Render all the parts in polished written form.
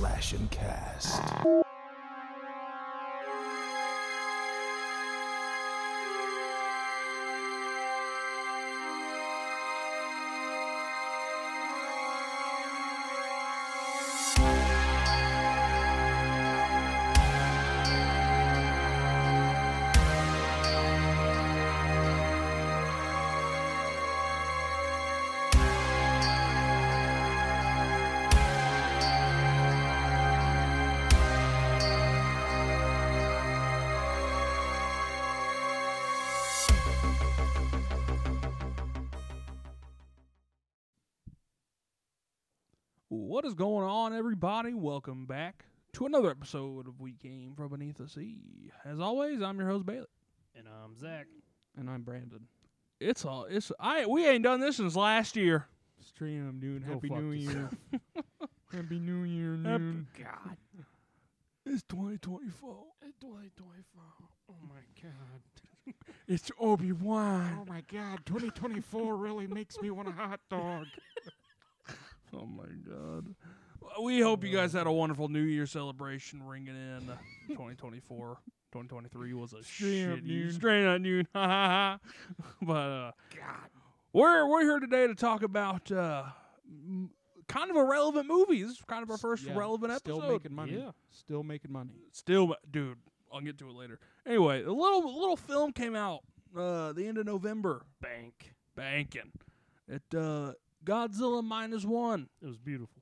Slash and Cast. What is going on, everybody? Welcome back to another episode of We Came From Beneath the Sea. As always, I'm your host, Bailey. And I'm Zach. And I'm Brandon. We ain't done this since last year. Stream, dude. Go Happy fuck New Year. Happy New Year, dude. God. It's 2024. 2024. Oh my God. It's Obi-Wan. Oh my God. 2024 really makes me want a hot dog. Oh my God. We hope you guys had a wonderful New Year celebration ringing in 2024. 2023 was a Straight up shitty noon. straight up noon. Ha ha ha. But God. we're here today to talk about kind of a relevant movie. This is kind of our first relevant episode. Still making money. Yeah. Still making money. Still, dude, I'll get to it later. Anyway, a little film came out the end of November. Banking. It Godzilla -1. It was beautiful.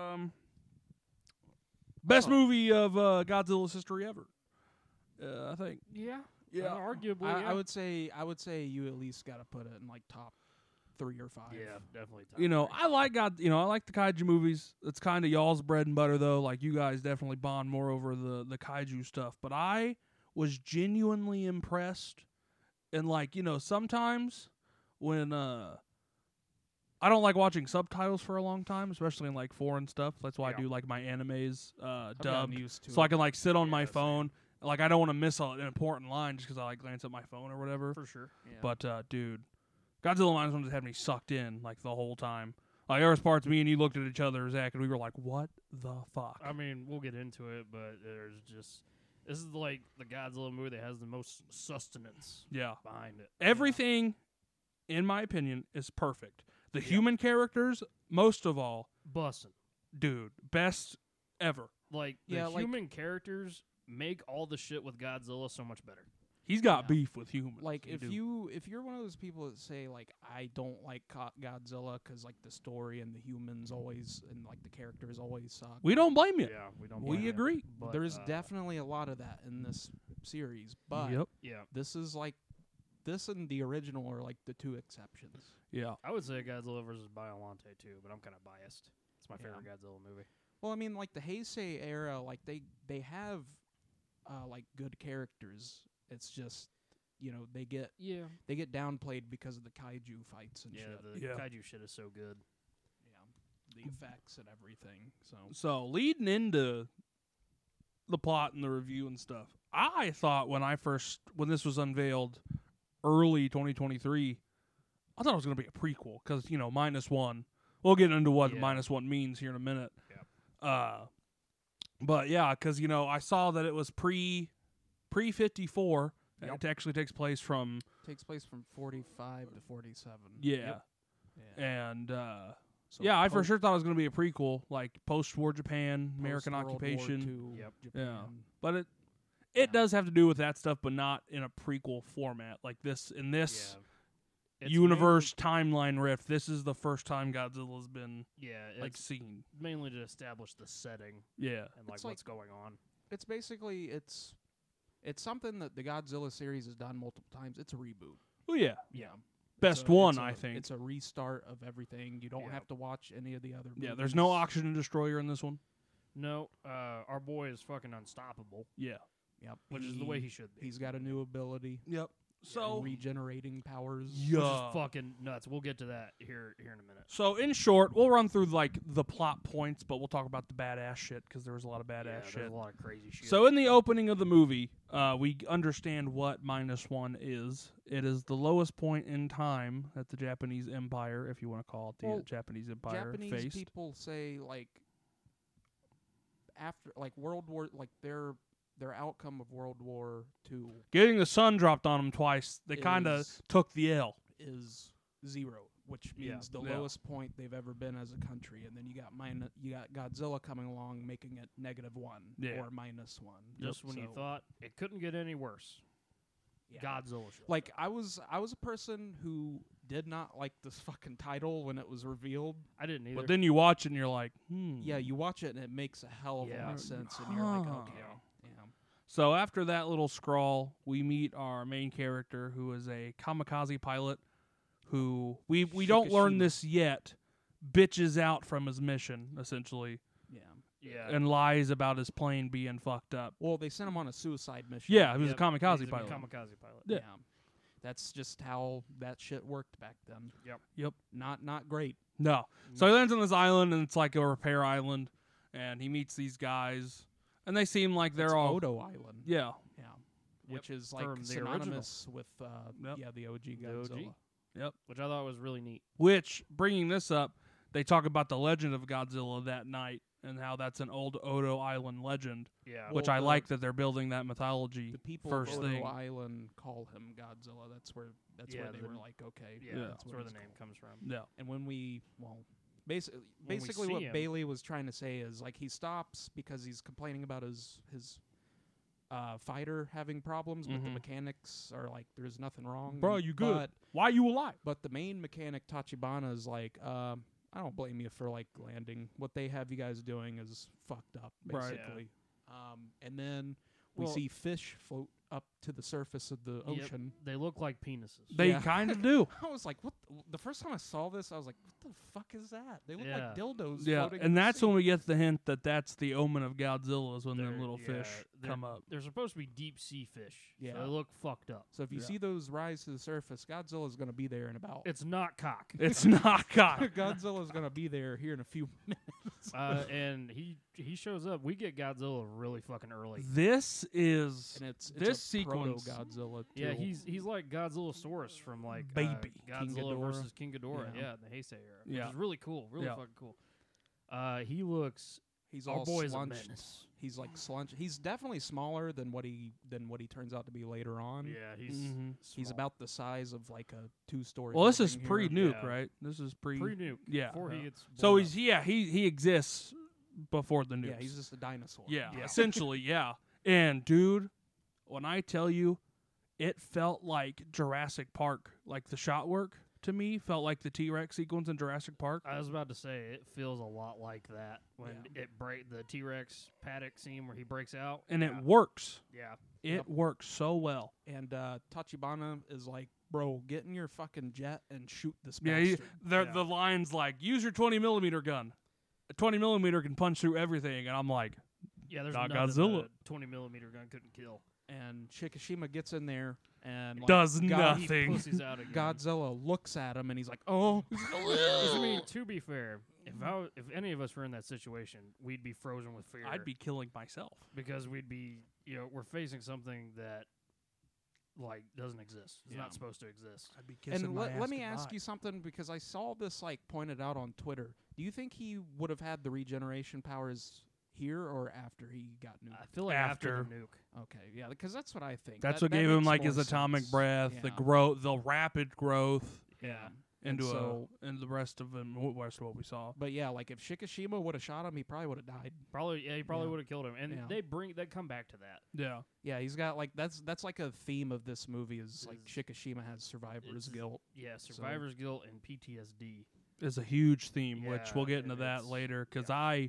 Best movie of Godzilla's history ever. I think. Yeah. Yeah. Arguably. I would say you at least got to put it in like top 3 or 5. Yeah, definitely. Top You know, three. I like the kaiju movies. It's kind of y'all's bread and butter, though. Like, you guys definitely bond more over the kaiju stuff. But I was genuinely impressed. And, like, you know, sometimes when I don't like watching subtitles for a long time, especially in, like, foreign stuff. That's why I do, like, my animes I've gotten dubbed. used to So I it. can, like, sit on Yeah, my same. phone. Like, I don't want to miss an important line just because I, like, glance at my phone or whatever. For sure. Yeah. But, dude, Godzilla -1 just had me sucked in, like, the whole time. Like, there was parts me and you looked at each other, Zach, and we were like, what the fuck? I mean, we'll get into it, but there's just. This is like the Godzilla movie that has the most sustenance Yeah. behind it. Everything, in my opinion, is perfect. The human characters, most of all, Bussin'. dude, best ever. Like, the Yeah, like- human characters make all the shit with Godzilla so much better. He's got Yeah. beef with humans. Like He if do. you're one of those people that say like I don't like Godzilla because like the story and the humans always and like the characters always suck. We don't blame you. Yeah, we don't. We blame it, agree. but, There's definitely a lot of that in this series, but Yep. Yeah, this is like this and the original are like the 2 exceptions. Yeah. I would say Godzilla versus Biollante too, but I'm kind of biased. It's my Yeah. favorite Godzilla movie. Well, I mean, like the Heisei era, like they have like good characters. It's just they get downplayed because of the kaiju fights and Yeah, shit. the Yeah. kaiju shit is so good. Yeah, the effects and everything. So So, leading into the plot and the review and stuff, I thought when this was unveiled early 2023, I thought it was going to be a prequel because, -1. We'll get into what Yeah. -1 means here in a minute. Yep. But yeah, because, I saw that it was pre-54. Yep. It actually takes place from, takes place from 45 to 47. yeah. Yeah. And, So yeah, I for post- sure thought it was going to be a prequel, like post-war Japan, American post-World War occupation. II Yep. Japan. But it Yeah. does have to do with that stuff, but not in a prequel format. Like this, in this It's universe timeline rift, this is the first time Godzilla's been Mainly, like it's seen. mainly to establish the setting Yeah, and like It's like- what's going on. It's basically it's something that the Godzilla series has done multiple times. It's a reboot. oh yeah, Yeah. best It's a- one it's a- I think. It's a restart of everything. You don't Yeah. have to watch any of the other movies. Yeah, there's no oxygen destroyer in this one. No, our boy is fucking unstoppable, Yeah, Yep. which is the way he should be. He's got a new ability. yep. So Regenerating powers. Which yeah, is fucking nuts. We'll get to that here in a minute. so in short, we'll run through like the plot points, but we'll talk about the badass shit because there was a lot of badass There's shit. a lot of crazy shit. So in the opening of the movie, we understand what -1 is. It is the lowest point in time that the Japanese Empire, if you want to call it the Well, Japanese Empire, Japanese faced. people say like after like World War, like their outcome of World War II Getting the sun dropped on them twice, they kind of is- took the L. is 0, which Yeah. means the Yeah. lowest point they've ever been as a country. And then you got Godzilla coming along, making it -1 Yeah. or -1. Just when you So, thought it couldn't get any worse, yeah. Godzilla showed Like up. I was a person who did not like this fucking title when it was revealed. I didn't either. But then you watch it and you're like, Yeah, you watch it and it makes a hell of a Yeah. lot of sense, and you're like, Huh. okay, yeah. So after that little scrawl, we meet our main character, who is a kamikaze pilot, who we don't learn Shikishima. this yet, bitches out from his mission essentially, Yeah. yeah, and lies about his plane being fucked up. Well, they sent him on a suicide mission. Yeah, he was Yep, a kamikaze he's a pilot. Kamikaze pilot. Yeah. That's just how that shit worked back then. Yep. Not great. No. So he lands on this island, and it's like a repair island, and he meets these guys, and they seem like they're It's all Odo Island. yeah. Yeah. Yep, Which is like from the synonymous with Yep. the OG The Godzilla. OG. Which I thought was really neat. Which, bringing this up, they talk about the legend of Godzilla that night and how that's an old Odo Island legend, Yeah, which Well, I the- like that they're building that mythology. The people First of Odo thing. Island call him Godzilla. That's where Yeah, they the- were like, okay, yeah, Yeah. that's where the he's name called. comes from. Yeah. And when we basically we see what him- Bailey was trying to say is like he stops because he's complaining about his fighter having problems, but the Mhm. mechanics are like there's nothing wrong. Bro, you good. But, Why you alive? but the main mechanic Tachibana is like, I don't blame you for like landing. What they have you guys doing is fucked up, Right. basically. And then we Well- see fish float up to the surface of the Yep. ocean. They look like penises. They Yeah. kind of do. I was like, what? The first time I saw this, I was like, what the fuck is that? They look Yeah. like dildos. Yeah, floating in and the that's sea. when we get the hint that that's the omen of Godzilla is when them They're- little yeah, fish they're- come up. They're supposed to be deep sea fish. Yeah. So they look fucked up. So if you Yeah. see those rise to the surface, Godzilla's going to be there in about. It's not cock. It's not God. Godzilla's going to be there here in a few minutes. And he shows up. We get Godzilla really fucking early. This is And it's This a sequence- Proto-Godzilla. Yeah, too. he's like Godzillasaurus from like Baby. Godzilla King Ghidorah. versus King Ghidorah. Yeah. Yeah, in the Heisei era. Yeah. Which is really cool. Really Yeah. fucking cool. He looks. He's Our all boy's a slunched. menace. He's like slunched. He's definitely smaller than what he turns out to be later on. Yeah, he's Mhm. He's small. about the size of like a 2-story. well. This is building here. pre-nuke, Yeah. right? This is pre-nuke. Yeah. Before he Yeah. gets. So blown he's up. he exists before the news. Yeah, he's just a dinosaur. Yeah, Yeah. essentially, yeah. And dude, when I tell you, it felt like Jurassic Park. Like the shot work to me felt like the T-Rex sequence in Jurassic Park. I was about to say it feels a lot like that when Yeah. it break the T-Rex paddock scene where he breaks out. And yeah. it works. Yeah. It Yep. works so well. And Tachibana is like, bro, get in your fucking jet and shoot this Yeah, bastard. Yeah. the line's like, use your 20mm gun. A 20mm can punch through everything, and I'm like, Yeah, there's Not nothing Godzilla. a 20mm gun couldn't kill. And Shikishima gets in there and like, does God- He nothing. pussies out again. Godzilla looks at him and he's like, oh. 'Cause, I mean, to be fair, if any of us were in that situation, we'd be frozen with fear. I'd be killing myself. because we'd be, we're facing something that like doesn't exist. It's Yeah. not supposed to exist. I'd be kissing And my let ass me ask goodbye. you something because I saw this like pointed out on Twitter. Do you think he would have had the regeneration powers here or after he got nuked? I feel like after After. the nuke. Okay, yeah, because that's what I think. That's That- what that gave him makes like more his atomic sense. breath, the Yeah. growth, the rapid growth Yeah. And into so- and the rest of what we saw. But yeah, like if Shikishima would have shot him, he probably would have died. He probably Yeah. would have killed him. And Yeah. they come back to that. Yeah, Yeah, he's got like that's like a theme of this movie is like Is- Shikishima has survivor's it's- guilt. Yeah, survivor's guilt and PTSD. is a huge theme, which we'll Yeah, get into that it's- later. Because yeah.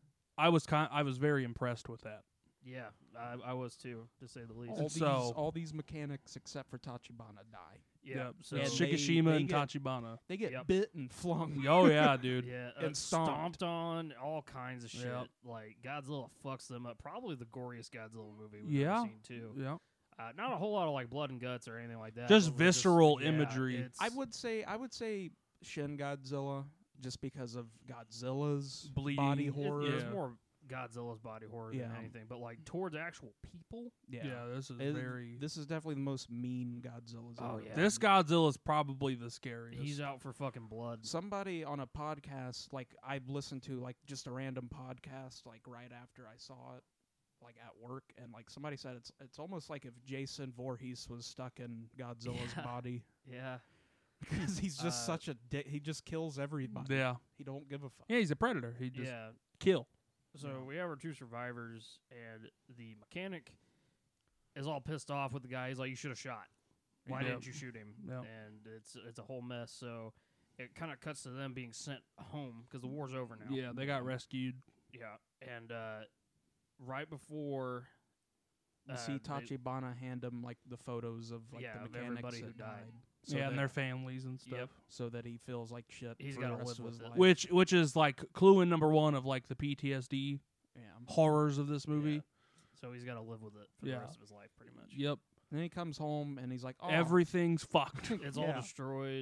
I was very impressed with that. Yeah, I was too, to say the least. All these mechanics except for Tachibana die. Yeah, so And Shikishima they and get- Tachibana. They get Yep. bit and flung. Oh yeah, dude. yeah, and stomped. on, all kinds of shit. Yep. Like Godzilla fucks them up. Probably the goriest Godzilla movie we've Yeah. ever seen too. Yeah. Not a whole lot of like blood and guts or anything like that. Just It was visceral yeah, imagery. it's- I would say Shin Godzilla just because of Godzilla's Bleeding. body It- horror. It's Yeah. more Godzilla's body horror than Yeah. anything, but like towards actual people. Yeah, this is It- very. This is definitely the most mean Godzilla's Oh, ever yeah. been. This Godzilla is probably the scariest. He's out for fucking blood. Somebody on a podcast, like I listened to, like just a random podcast, like right after I saw it, like at work, and like somebody said it's almost like if Jason Voorhees was stuck in Godzilla's Yeah. body Yeah. because he's just such a dick. He just kills everybody. Yeah, He don't give a fuck. yeah, he's a predator. He just Yeah. kill. So Yeah. we have our 2 survivors, and the mechanic is all pissed off with the guy. He's like, "You should have shot. Why Yep. didn't you shoot him?" Yep. And it's a whole mess. So it kind of cuts to them being sent home because the war's over now. Yeah, they got rescued. Yeah, and right before You see they- Tachibana hand him like the photos of like Yeah, the of mechanics everybody who that died. So yeah, that, and their families and stuff. Yep. so that he feels like shit He's for gotta the rest live of his with it. life. Which is like clue in number 1 of like the PTSD yeah. horrors of this movie. Yeah. So he's got to live with it for Yeah. the rest of his life, pretty much. Yep, Then he comes home and he's like, oh, everything's fucked. It's all Yeah. destroyed.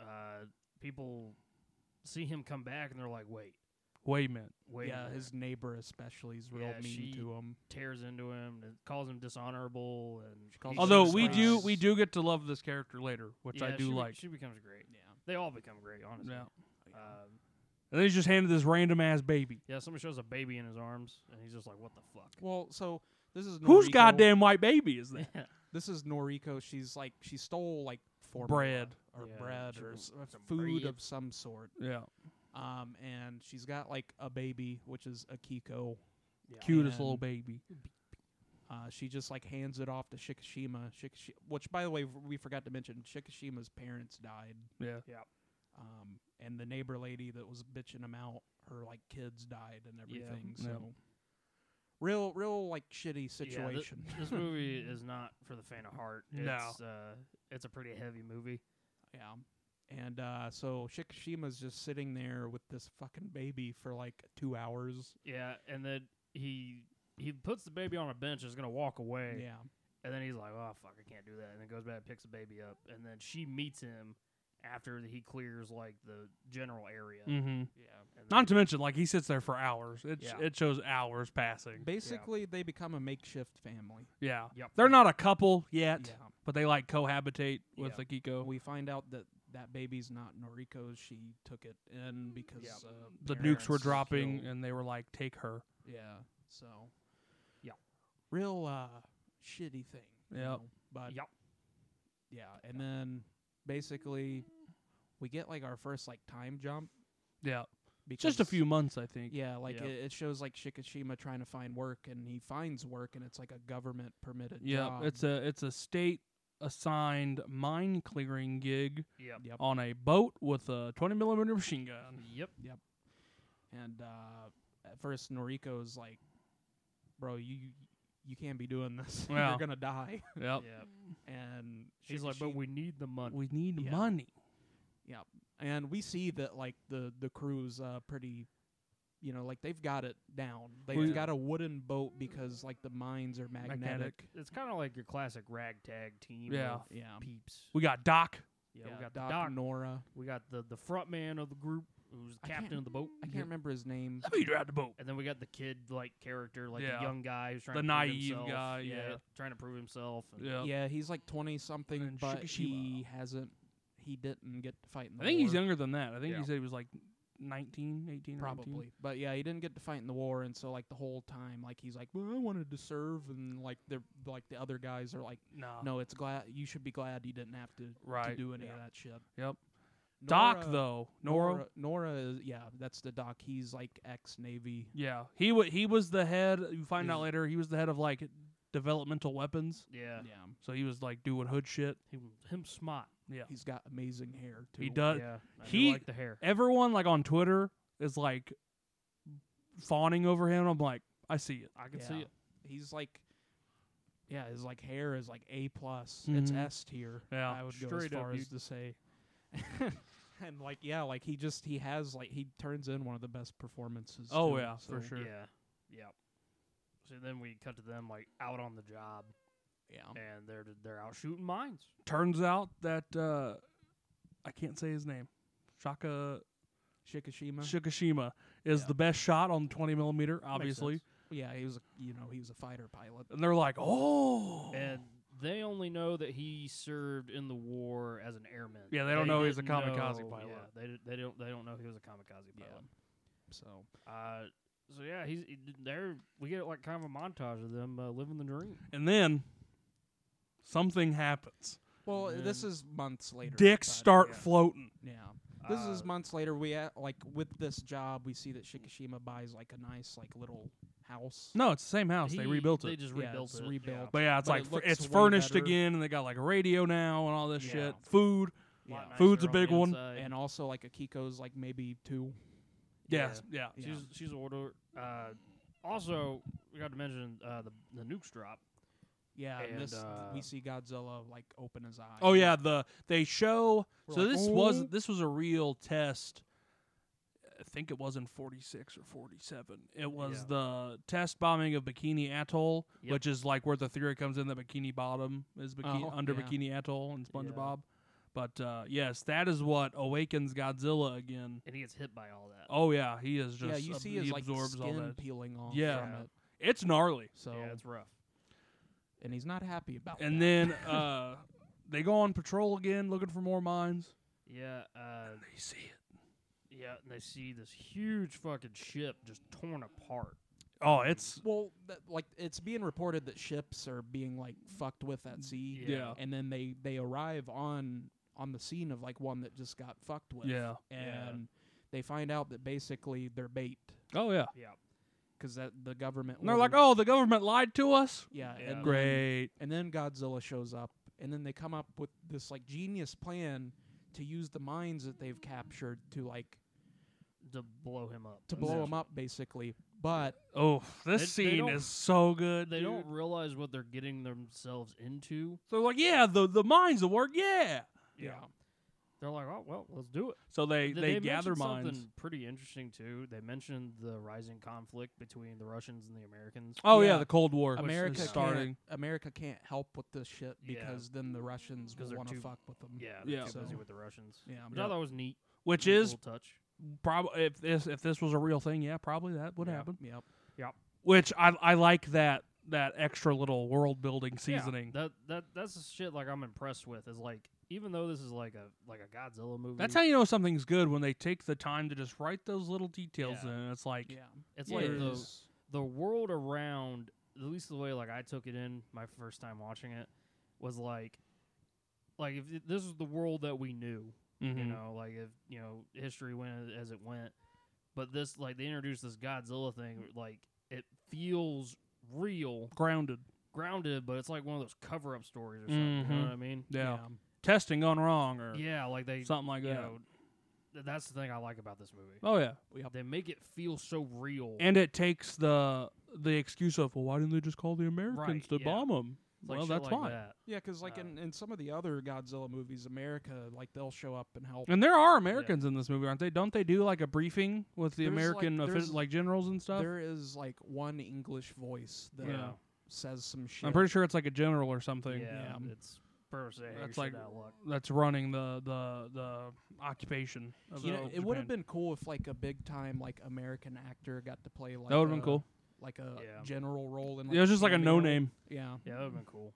People see him come back, and they're like, "Wait, Wait a minute. wait." a yeah, minute." his neighbor especially is real Yeah, mean she- to him. tears into him and calls him dishonorable, and calls he him Although just we cries. do get to love this character later, which I Yeah, do she, like. She becomes great. Yeah. They all become great, honestly. Yeah. Um, And they just handed this random ass baby. yeah, somebody shows a baby in his arms, and he's just like, "What the fuck?" Well, so this is Whose Noriko. goddamn white baby is that? Yeah. This is Noriko. She's like she stole like formula Bread. or Yeah, bread she or was- some food bread. of some sort. Yeah, And she's got like a baby, which is Akiko. Yeah. cutest And- little baby. She just like hands it off to Shikishima. Which, by the way, we forgot to mention, Shikishima's parents died. Yeah, And the neighbor lady that was bitching him out, her like kids died and everything. Yeah. So real like shitty Yeah, situation. this movie is not for the faint of heart. No. It's a pretty heavy movie. Yeah. And so Shikishima's just sitting there with this fucking baby for like 2 hours. Yeah, and then he puts the baby on a bench, is gonna walk away. Yeah. And then he's like, "Oh fuck, I can't do that." And then goes back and picks the baby up, and then she meets him after he clears like the general area. Mm-hmm. And Not to mention, like he sits there for hours. Yeah. It shows hours passing. Basically, they become a makeshift family. Yeah, Yep. they're not a couple yet, Yeah. but they like cohabitate with Yeah. Akiko. We find out that baby's not Noriko's. She took it in because Yep. The parents nukes were dropping, killed. and they were like, "Take her." Yeah. So. Yep. Real shitty thing. you Yep. know, But Yep. yeah, and then basically we get like our first like time jump. Yeah, Because just a few months, I think. Yeah, like Yep. it shows like Shikishima trying to find work, and he finds work, and it's like a government permitted Yeah, job. it's a state assigned mine clearing gig Yep. Yep. on a boat with a 20mm machine gun. Yep. And at first Noriko's like, "Bro, you can't be doing this. Yeah. You're gonna die." Yep. Yep. And He's like, "But we need the money." We need Yeah. money. yeah, and we see that like the crew's pretty, like they've got it down. They've We- got a wooden boat because like the mines are magnetic. It's kind of like your classic ragtag team. Yeah. Of Yeah, peeps. We got Doc. Yeah, yeah. we got the Doc, doc. Nora. We got the front man of the group, who's the I can't- captain of the boat. I can't remember his name. Let me drive the boat. And then we got the kid like character, like Yeah. the young guy who's trying The to prove naive himself. guy, yeah. trying to prove himself. And Yeah. Yeah, he's like 20 something, And but Shikishima. he didn't get to fight in the I think he's war. younger than that. I think Yeah. he said he was like 19, 18, or 19. Probably, but yeah, he didn't get to fight in the war, and so like the whole time, like he's like, "Well, I wanted to serve," and like the other guys are like, No. "No, it's glad you should be glad you didn't have to Right. do any Yeah. of that shit." Yep. Doc Nora- though, Nora. Nora is that's the Doc. He's like ex-Navy. Yeah, he was the head. You find out He's- later he was the head of like developmental weapons. yeah, Yeah, So he was like doing hood shit. him smart. Yeah. he's got amazing hair too. He does. Yeah, I do he- like the hair. Everyone like on Twitter is like fawning over him. I'm like, I see it. I can Yeah. see it. He's like, his like hair is like A+. It's Mhm. S tier. Yeah. I would go as Straight up, far as dude. to say. And like like he turns in one of the best performances. Oh, too, yeah, for so, sure. Yeah, yeah. So then we cut to them like out on the job, Yeah. and they're out shooting mines. Turns out that I can't say his name. Shaka Shikishima. is Yeah. the best shot on 20 millimeter, obviously. sense. Yeah, he was a fighter pilot. And they're like, oh. And they only know that he served in the war as an airman. Yeah, they don't know he's a didn't kamikaze know- pilot. Yeah, they don't know he was a kamikaze Yeah. pilot. So So yeah, he's there. We get like kind of a montage of them living the dream. And then something happens. well, And this then is months later. Dicks but- start yeah. floating. Yeah. This is Uh, months later. We like with this job, we see that Shikishima buys like a nice like little house. No, it's the same house. They rebuilt They it. just Yeah, rebuilt it's it. rebuilt. But yeah, it's But like it looks it's way furnished better. again, and they got like a radio now and all this Yeah. shit. Food. Yeah. Yeah. Lot Food's a nicer on big the one. inside. And also like Akiko's like maybe 2. Yes. Yeah. Yeah. She's older. Also, we got to mention the nukes drop. Yeah, and And, this we see Godzilla like open his eye. Oh yeah, they show. We're So like, this was a real test. I think it was in 46 or 47. It was Yeah. the test bombing of Bikini Atoll, Yep. which is like where the theory comes in that Bikini Bottom is under yeah. Bikini Atoll and SpongeBob. But yes, that is what awakens Godzilla again. And he gets hit by all that. Oh yeah, he is just yeah, you see his he like absorbs all skin that. peeling off Yeah. from it. It's gnarly. So Yeah, it's rough. and he's not happy about And that. then they go on patrol again, looking for more mines. Yeah. They see it. Yeah, and they see this huge fucking ship just torn apart. Oh, it's Well, like it's being reported that ships are being like fucked with at sea. Yeah. And then they arrive on the scene of like one that just got fucked with. yeah. And they find out that basically they're bait Oh yeah. Yeah. because that the government. And they're like, ordered- "Oh, the government lied to us." yeah, Yeah. and Great. And then Godzilla shows up, and then they come up with this like genius plan to use the mines that they've captured to like To blow him up. blow him up basically. But Oh, this They scene don't- is so good. They dude. don't realize what they're getting themselves into. They're like, "Yeah, the mines will work." Yeah. yeah, They're like, oh, well, let's do it. So they gather mentioned mines. something pretty interesting, too. They mentioned the rising conflict between the Russians and the Americans. Oh yeah, Yeah. the Cold War. is America starting. America can't help with this shit Yeah. because then the Russians 'Cause will they're want to too- fuck with them. Yeah, Yeah. they're too So- busy with the Russians. Yeah. Which I thought was neat. Which Neat is little touch. probably if this was a real thing, yeah, probably that would Yeah. happen. Yep. Which I like that extra little world building seasoning. Yeah, that's the shit like I'm impressed with. Is like even though this is like a Godzilla movie, That's how you know something's good when they take the time to just write those little details Yeah. in. It's like Yeah. it's Yeah, like it the world around. At least the way like I took it in my first time watching it was like if this was the world that we knew. You mhm. know, like if history went as it went, but this like they introduced this Godzilla thing, like it feels real, grounded. grounded, but it's like one of those cover-up stories or something. You know Mhm. what I mean? Yeah. Testing gone wrong or Yeah, like they something like you that. know, that's the thing I like about this movie. Oh yeah. They make it feel so real. And it takes the excuse of, well, why didn't they just call the Americans Right, to yeah. bomb them? It's like Well, shit that's like fine. that. Yeah, because like in some of the other Godzilla movies, America like they'll show up and help. And there are Americans in this movie, aren't they? Don't they do like a briefing with the There's, like- American there's- like generals and stuff? There is like one English voice that Yeah. says some shit. I'm pretty sure it's like a general or something Yeah, Yeah. it's per se. That's That's like- like that luck. that's running the occupation. Of You know, the it would have Japan. been cool if like a big time like American actor got to play like That would have been cool. like a Yeah. general role in. Like, Yeah, it was just like a cameo. no name. Yeah. Yeah, that would have been cool.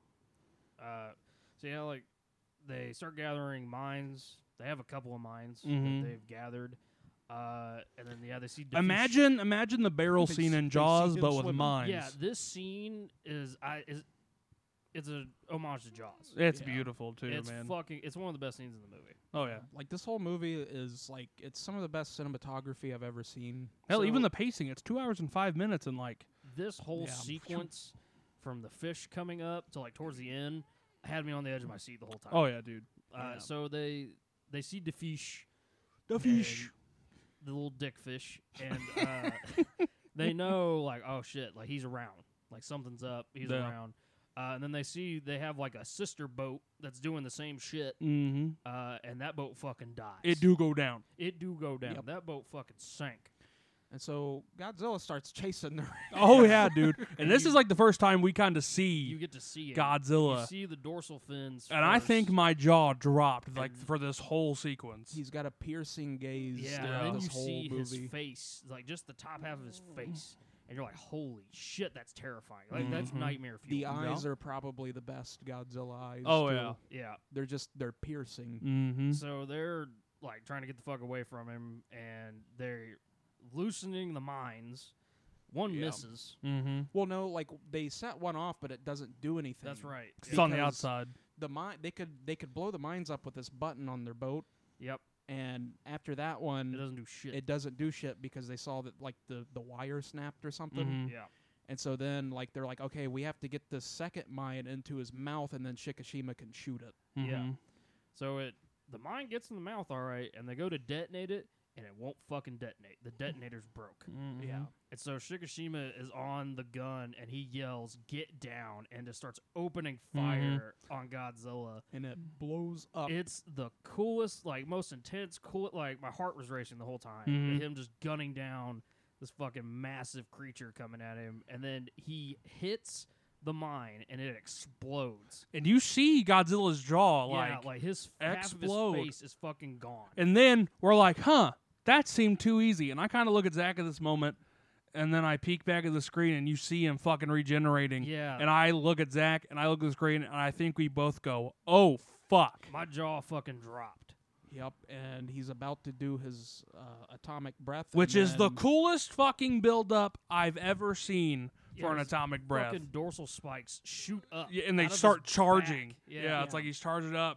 So yeah, like they start gathering mines. They have a couple of mines Mhm. that they've gathered, and then they see. Diffuse Imagine the barrel They scene see- in they Jaws, see him but with swimming. mines. Yeah, this scene is it's a homage to Jaws. It's Yeah. beautiful too, It's man. it's one of the best scenes in the movie. Oh yeah. Like this whole movie is like it's some of the best cinematography I've ever seen. Hell, So- even the pacing. It's 2 hours and 5 minutes, and like This whole Yeah. sequence from the fish coming up to like towards the end had me on the edge of my seat the whole time. oh yeah, dude. Yeah. So they see the fish. The fish. The little dick fish, and they know like, oh shit, like he's around, like something's up, he's Yeah. around. And then they have like a sister boat that's doing the same shit, Mm-hmm. and that boat fucking dies. It do go down. It do go down. Yep. That boat fucking sank. And so Godzilla starts chasing the Oh yeah, dude. And And this you- is like the first time we kind of You see get to see it. Godzilla. You see the dorsal fins. And I think first. my jaw dropped like And- for this whole sequence. He's got a piercing gaze Yeah, throughout and then this you whole see his movie. face, like just the top half of his face, and you're like, "Holy shit, that's terrifying! Like that's Mhm. nightmare fuel." The eyes are probably the best Godzilla eyes. Oh, too. yeah. yeah. They're piercing. Mm-hmm. So they're like trying to get the fuck away from him, and they're loosening the mines. One Yeah. misses. Mm-hmm. Well, no, like they set one off, but it doesn't do anything. That's right. It's on the Because- outside. The mine they could blow the mines up with this button on their boat, Yep. and after that It one, doesn't do shit. it doesn't do shit because they saw that like the wire snapped or something. Mhm. yeah. And so then like they're like, okay, we have to get the second mine into his mouth, and then Shikishima can shoot it. Mm-hmm. Yeah. So the mine gets in the mouth, all right, and they go to detonate it, and it won't fucking detonate. The detonator's broke. Mhm. Yeah. And so Shikishima is on the gun, and he yells, "Get down!" and just starts opening fire on Godzilla. And it blows up. It's the coolest, like most intense, cool. Like my heart was racing the whole time. Mhm. Him just gunning down this fucking massive creature coming at him, and then he hits the mine, and it explodes. And you see Godzilla's jaw Yeah, like his half of explode. his face is fucking gone. and then we're like, huh, that seemed too easy. And I kind of look at Zach at this moment, and then I peek back at the screen, and you see him fucking regenerating. Yeah, And I look at Zach, and I look at the screen, and I think we both go, oh, fuck. my jaw fucking dropped. Yep, and he's about to do his atomic breath, Which and is the then- coolest fucking build-up I've ever seen for an his atomic breath. Fucking dorsal spikes shoot up. Yeah, and they out of start his charging. back. Yeah, it's like he's charging up.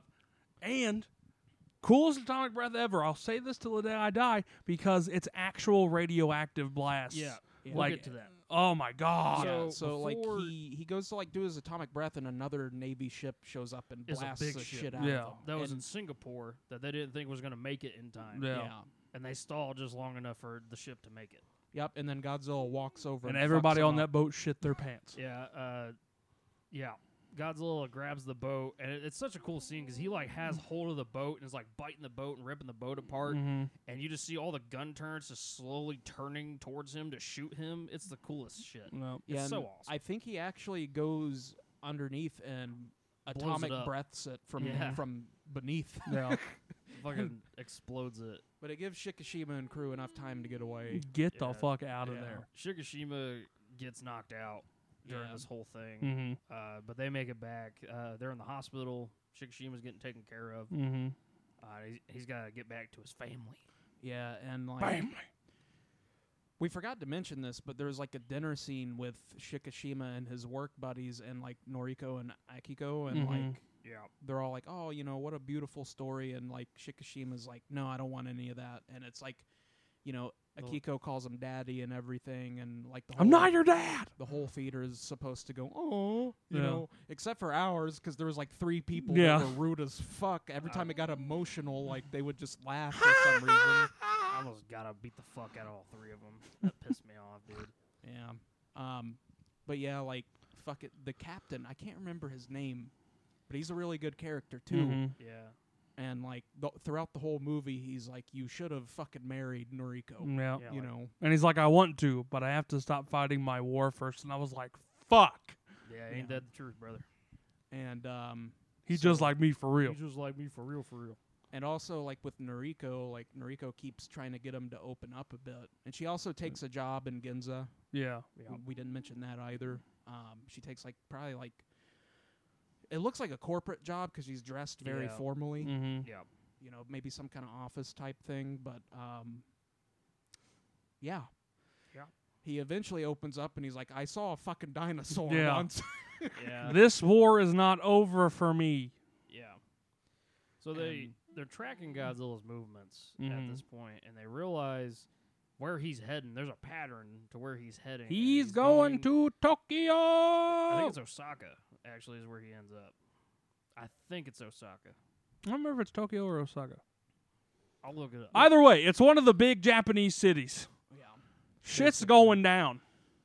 And coolest atomic breath ever. I'll say this till the day I die because it's actual radioactive blasts. yeah. Yeah. We'll like, get to that. oh my god. So- So like before- he goes to like do his atomic breath, and another Navy ship shows up and It's a blasts big the ship. shit out Yeah. of him. That was in And- Singapore that they didn't think was going to make it in time. Yeah. And they stalled just long enough for the ship to make it. Yep, and then Godzilla walks over, And fucks everybody him on up. that boat shit their pants. Yeah. Yeah. Godzilla grabs the boat, and it's such a cool scene because he like has hold of the boat and is like biting the boat and ripping the boat apart, Mm-hmm. and you just see all the gun turrets just slowly turning towards him to shoot him. It's the coolest shit. No. Yeah, It's so and awesome. I think he actually goes underneath and Blows atomic it up. breaths it from Yeah. from beneath. Yeah. Fucking explodes it. But it gives Shikishima and crew enough time to get away. Get the Yeah. fuck out of Yeah. there. Shikishima gets knocked out during Yeah. this whole thing. Mm-hmm. But they make it back. They're in the hospital. Shikishima's getting taken care of. Mm-hmm. He's got to get back to his family. Yeah, and like Bam. we forgot to mention this, but there's like a dinner scene with Shikishima and his work buddies and like Noriko and Akiko, and Mhm. like Yeah. they're all like, "Oh, you know, what a beautiful story," and like Shikishima's like, "No, I don't want any of that," and it's like, you know, Well- Akiko calls him daddy and everything, and like the I'm whole- not your dad. the whole theater is supposed to go, oh, you Yeah. know, except for ours, because there was like 3 people Yeah. that were rude as fuck. Every time it got emotional, like they would just laugh for some reason. I almost got to beat the fuck out of all 3 of them. That pissed me off, dude. Yeah. But yeah, like fuck it, the captain. I can't remember his name, but he's a really good character too. Mhm. Yeah. And like throughout the whole movie, he's like, you should have fucking married Noriko. Yeah. Yeah. You like- know. And he's like, I want to, but I have to stop fighting my war first. And I was like, fuck. Yeah, ain't Yeah. that the truth, brother? And He's So- just like me for real. He's just like me, for real, for real. And also, like with Noriko, like Noriko keeps trying to get him to open up a bit, and she also takes a job in Ginza. Yeah. Yeah. We didn't mention that either. She takes like probably like it looks like a corporate job because she's dressed very Yeah. formally. Mm-hmm. Yeah. You know, maybe some kind of office type thing, but yeah. Yeah. He eventually opens up and he's like, "I saw a fucking dinosaur Yeah. once." Yeah. This war is not over for me. Yeah. So they're tracking Godzilla's movements at Mhm. this point, and they realize where he's heading. There's a pattern to where he's heading. and He's going to Tokyo. I think it's Osaka. Actually, is where he ends up. I think it's Osaka. I don't remember if it's Tokyo or Osaka. I'll look it up. Either way, it's one of the big Japanese cities. Yeah. Shit's going down.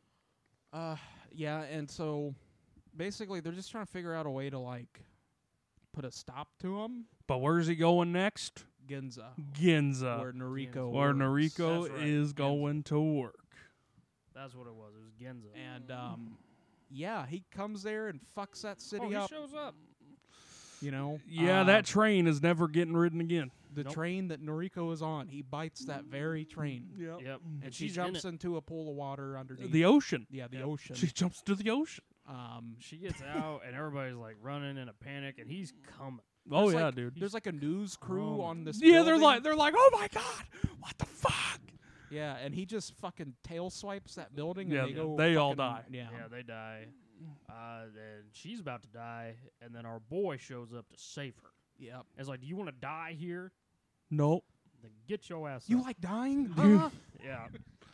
Yeah, and so basically they're just trying to figure out a way to like put a stop to him. But where's he going next? Ginza, Ginza, where Noriko where works. Noriko That's right, is Ginza. going to work. That's what it was. It was Ginza. And yeah, he comes there and fucks that city he up. shows up. You know, Yeah, that train is never getting ridden again. the Nope. train that Noriko is on, he bites that very train, Yep. and she she's in jumps it. into a pool of water underneath. The ocean. yeah, the Yep. ocean. She jumps into the ocean. She gets out, and everybody's like running in a panic, and he's coming. Oh There's yeah, like- dude. There's like a news crew Oh. on this. Yeah, building. they're like, oh my god, what the fuck? Yeah, and he just fucking tail swipes that building. Yeah, and they go. they all fucking- die. Yeah. Yeah, they die. And she's about to die, and then our boy shows up to save her. Yep. It's like, do you want to die here? Nope. Then get your ass You up. like dying? Huh? Yeah.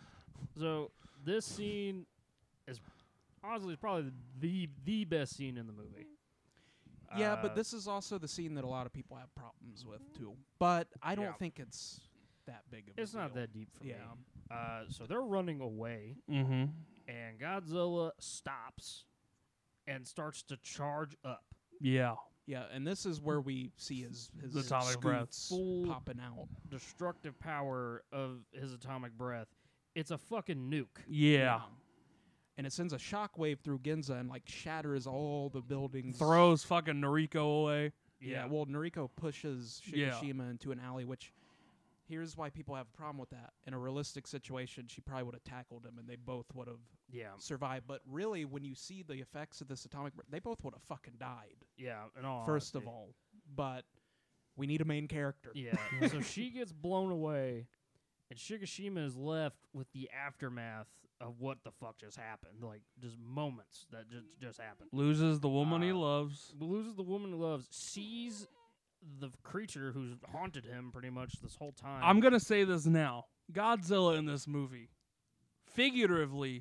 So this scene is honestly probably the best scene in the movie. Yeah, Uh, but this is also the scene that a lot of people have problems with too. But I don't Yeah. think it's that big of a it's not deal. that deep for Yeah. me. So they're running away, Mm-hmm. and Godzilla stops and starts to charge up. Yeah. Yeah, and this is where we see his The atomic scoops breath. Full popping out. destructive power of his atomic breath. It's a fucking nuke. Yeah. And it sends a shockwave through Ginza and like shatters all the buildings. Throws fucking Noriko away. Yeah, well, Noriko pushes Yeah. Shikishima into an alley, which here's why people have a problem with that. In a realistic situation, she probably would have tackled him and they both would have Yeah. survived. But really, when you see the effects of this atomic, they both would have fucking died, Yeah. In all first of honesty. all. But we need a main character. Yeah. So she gets blown away, and Shikishima is left with the aftermath of what the fuck just happened. Like, just moments that just happened. Loses the woman he Uh, loves. Loses the woman he loves, sees the creature who's haunted him pretty much this whole time. I'm gonna say this now. Godzilla in this movie, figuratively,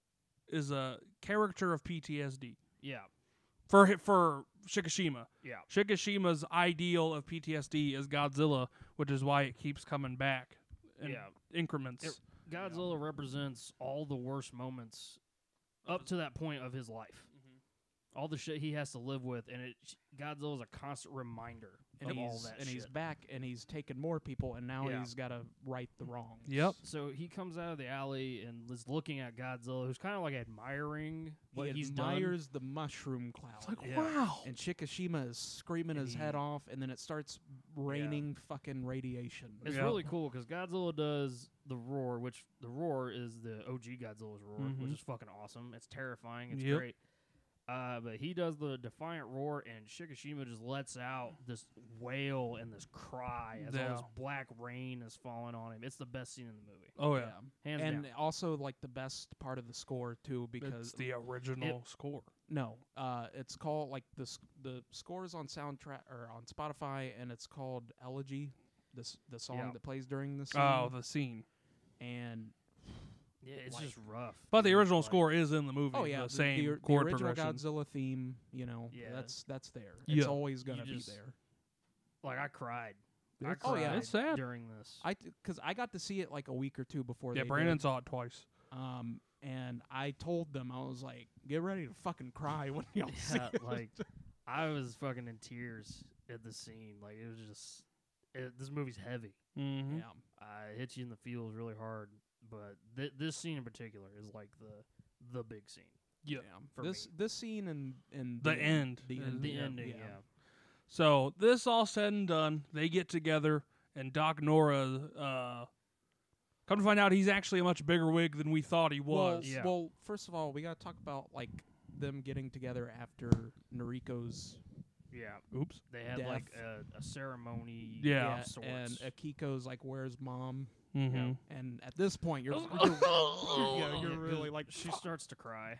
is a character of PTSD Yeah. for Shikishima. Yeah. Shikishima's ideal of PTSD is Godzilla, which is why it keeps coming back in Yeah. increments. Godzilla represents all the worst moments up to that point of his life. All the shit he has to live with, and Godzilla's a constant reminder And of all he's that and shit. he's back and he's taken more people and now Yeah. he's got to right the wrongs. Yep. So he comes out of the alley and is looking at Godzilla, who's kind of like admiring what He he's done. admires the mushroom cloud. It's like, Yeah. wow. And Shikishima is screaming And his he- head off, and then it starts raining fucking radiation. It's Yeah. really cool because Godzilla does the roar, which the roar is the OG Godzilla's roar, Mhm. which is fucking awesome. It's terrifying. It's Yep. great. But he does the defiant roar, and Shikishima just lets out this wail and this cry as all Yeah. this black rain is falling on him. It's the best scene in the movie, Oh yeah. hands And down. also like the best part of the score too, It's because the original score. no, it's called like the score is on soundtrack or on Spotify, and it's called Elegy, the song Yeah. that plays during the scene. Oh, the scene. And Yeah, it's like- just rough. But the dude. original Like, score is in the movie. oh yeah, the same the chord original progression. Godzilla theme, you know, Yeah. that's there. Yeah. It's always gonna be just- there. Like I cried. I It's- oh, yeah. cried it's sad. during this. Because I got to see it like a week or two before. Yeah, they Brandon did. saw it twice. And I told them, I was like, get ready to fucking cry when y'all see Yeah, it. like I was fucking in tears at the scene. Like it was just, this movie's heavy. Mm-hmm. yeah. It hits you in the feels really hard. But this scene in particular is like the big scene. Yeah. For This scene and The end. the is- end, The yeah. ending, yeah. So this all said and done, they get together, and Doc Nora, come to find out, he's actually a much bigger wig than we thought he was. Yeah. Well, first of all, we got to talk about like them getting together after Noriko's Yeah. Oops. They had Death. like a ceremony Yeah. of sorts. and Akiko's like, "Where's mom?" Mm-hmm. And at this point, you're Yeah, you're 'cause really like, she "Fuck." starts to cry.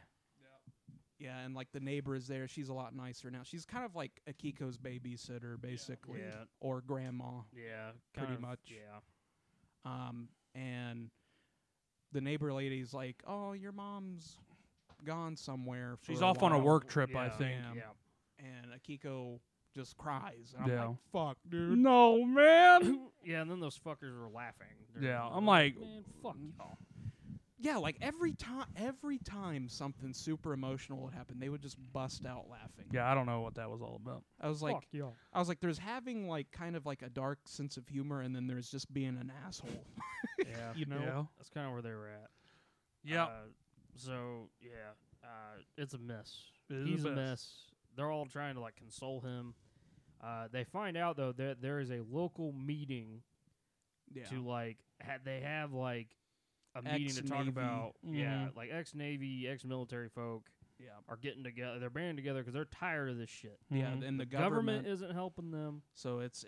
Yeah, and like the neighbor is there. She's a lot nicer now. She's kind of like Akiko's babysitter, basically, Yeah. or grandma. Yeah, Pretty kind of, much. Yeah. And the neighbor lady's like, "Oh, your mom's gone somewhere. For She's a off on a while." work trip, I Yeah, think. Yeah. Yeah. And Akiko just cries. And I'm Yeah. like, "Fuck, dude." No, man. Yeah, and then those fuckers were laughing. They're Yeah, like, I'm like- man, fuck y'all. Yeah, like every time something super emotional would happen, they would just bust out laughing. Yeah, I don't know what that was all about. I was like, Fuck y'all. there's having like kind of like a dark sense of humor, and then there's just being an asshole. Yeah. You know? Yeah. That's kind of where they were at. Yeah. So yeah, it's a mess. It is He's a a mess. mess. They're all trying to like console him. They find out though that there is a local meeting Yeah. to like they have like a meeting to talk Ex-Navy. about. Yeah, Mhm. like ex-Navy, ex-military folk Yeah. are getting together. They're banding together because they're tired of this shit. Yeah, Mhm. and the Government government. isn't helping them. So it's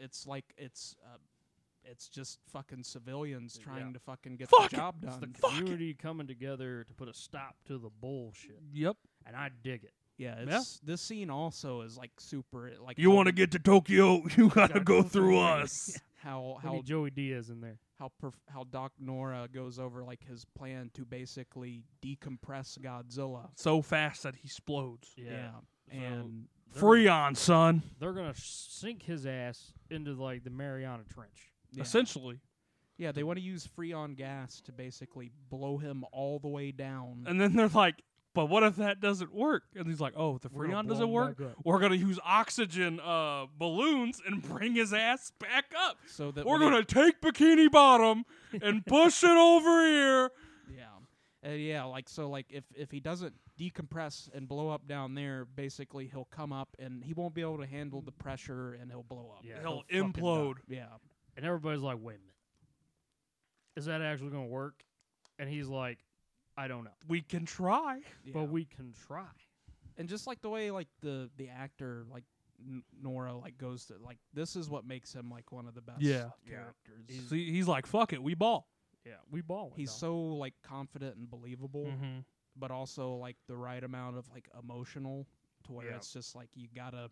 just fucking civilians trying Yeah. to fucking get Fuck the it. job It's the done. community coming together to put a stop to the bullshit, Yep. and I dig it. Yeah, Yeah. this scene also is like super like You how- want to get to Tokyo, you gotta go through me. us. how We need Joey Diaz in there. how Doc Nora goes over like his plan to basically decompress Godzilla. So fast that he explodes. Yeah. So and they're- Freon, son. They're gonna sink his ass into like the Mariana Trench. yeah. Essentially. Yeah, they want to use Freon gas to basically blow him all the way down. And then they're like, but what if that doesn't work? And he's like, oh, if the We're gonna Freon blow doesn't him work, back up. we're going to use oxygen balloons and bring his ass back up. So that We're when going to take Bikini Bottom and push it over here. yeah, like so, like if he doesn't decompress and blow up down there, basically he'll come up and he won't be able to handle the pressure and he'll blow up. Yeah, He'll fucking implode. die. Yeah, And everybody's like, wait a minute. Is that actually gonna work? And he's like, I don't know. We can try. yeah. But we can try. And just like the way like the actor like Nora like goes to like this is what makes him like one of the best Yeah. characters. He's like, fuck it, we ball. Yeah, we balling. He's dog. so like confident and believable, Mm-hmm. but also like the right amount of like emotional to where Yeah. it's just like you gotta.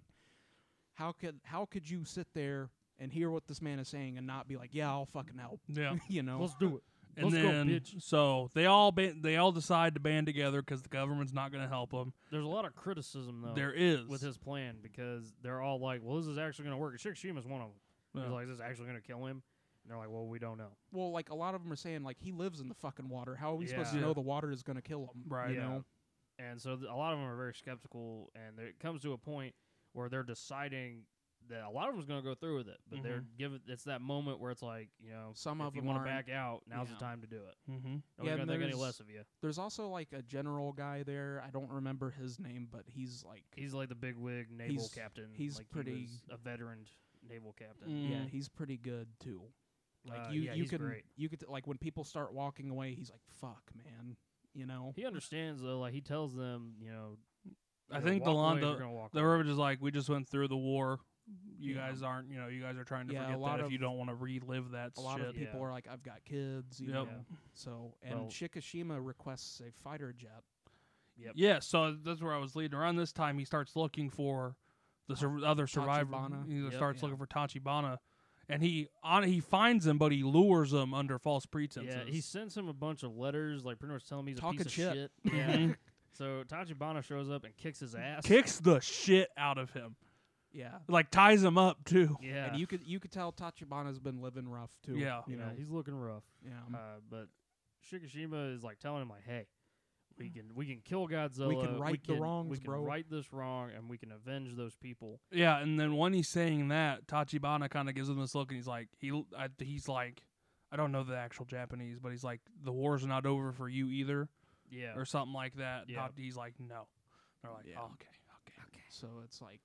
How could you sit there and hear what this man is saying and not be like, yeah, I'll fucking help, Yeah. you know? Let's do it. And Let's then, go, bitch. so they all decide to band together because the government's not going to help them. There's a lot of criticism though There is. with his plan because they're all like, well, this is actually gonna work. Shikishima's one of them. Yeah. He's like, is this actually gonna kill him? And they're like, well, we don't know. Well, like a lot of them are saying like he lives in the fucking water. How are we supposed to Yeah. know the water is gonna kill him? Right. You Yeah. know? And so a lot of them are very skeptical, and it comes to a point where they're deciding that a lot of them's going to go through with it, but they're given it's that moment where it's like, you know, Some if of you them want to aren't. back out, now's Yeah. the time to do it. Mm-hmm. Nobody's Yeah, going and to think any there's- less of you. There's also like a general guy there. I don't remember his name, but he's like He's like the big wig naval He's- captain. he's like pretty- He was a veteran naval captain. Mm. yeah, he's pretty good too. Like yeah, you he's can great. you could like when people start walking away, he's like, "Fuck, man," you know. He understands though. Like he tells them, you know, I you're think gonna walk away, Delonda- you're gonna walk The away. river is like, we just went through the war. You Yeah. guys aren't, you guys are trying to Yeah, a forget lot that if of- you don't want to relive that A lot shit. of people Yeah. are like, "I've got kids," you Yep. know. So and Well- Shikishima requests a fighter jet. Yep. Yeah, so that's where I was leading. Around this time, he starts looking for the other survivor. Tachibana. He Yep. starts Yeah. looking for Tachibana, and he finds him, but he lures him under false pretenses. Yeah, he sends him a bunch of letters, like pretty much telling him he's a Talking piece of shit. shit. Yeah. Mhm. So Tachibana shows up and kicks his ass. Kicks the shit out of him, Yeah. like ties him up too. Yeah. And you could tell Tachibana's been living rough too. Yeah. You yeah, know. he's looking rough. Yeah. But Shikishima is like telling him like, "Hey, we can kill Godzilla. We can right the wrongs, We can bro." right this wrong, and we can avenge those people." Yeah, and then when he's saying that, Tachibana kind of gives him this look, and he's like, he's like, I don't know the actual Japanese, but he's like, the war's not over for you either, Yeah. or something like that. Yeah. He's like, no. They're like, Yeah. oh, okay. So it's like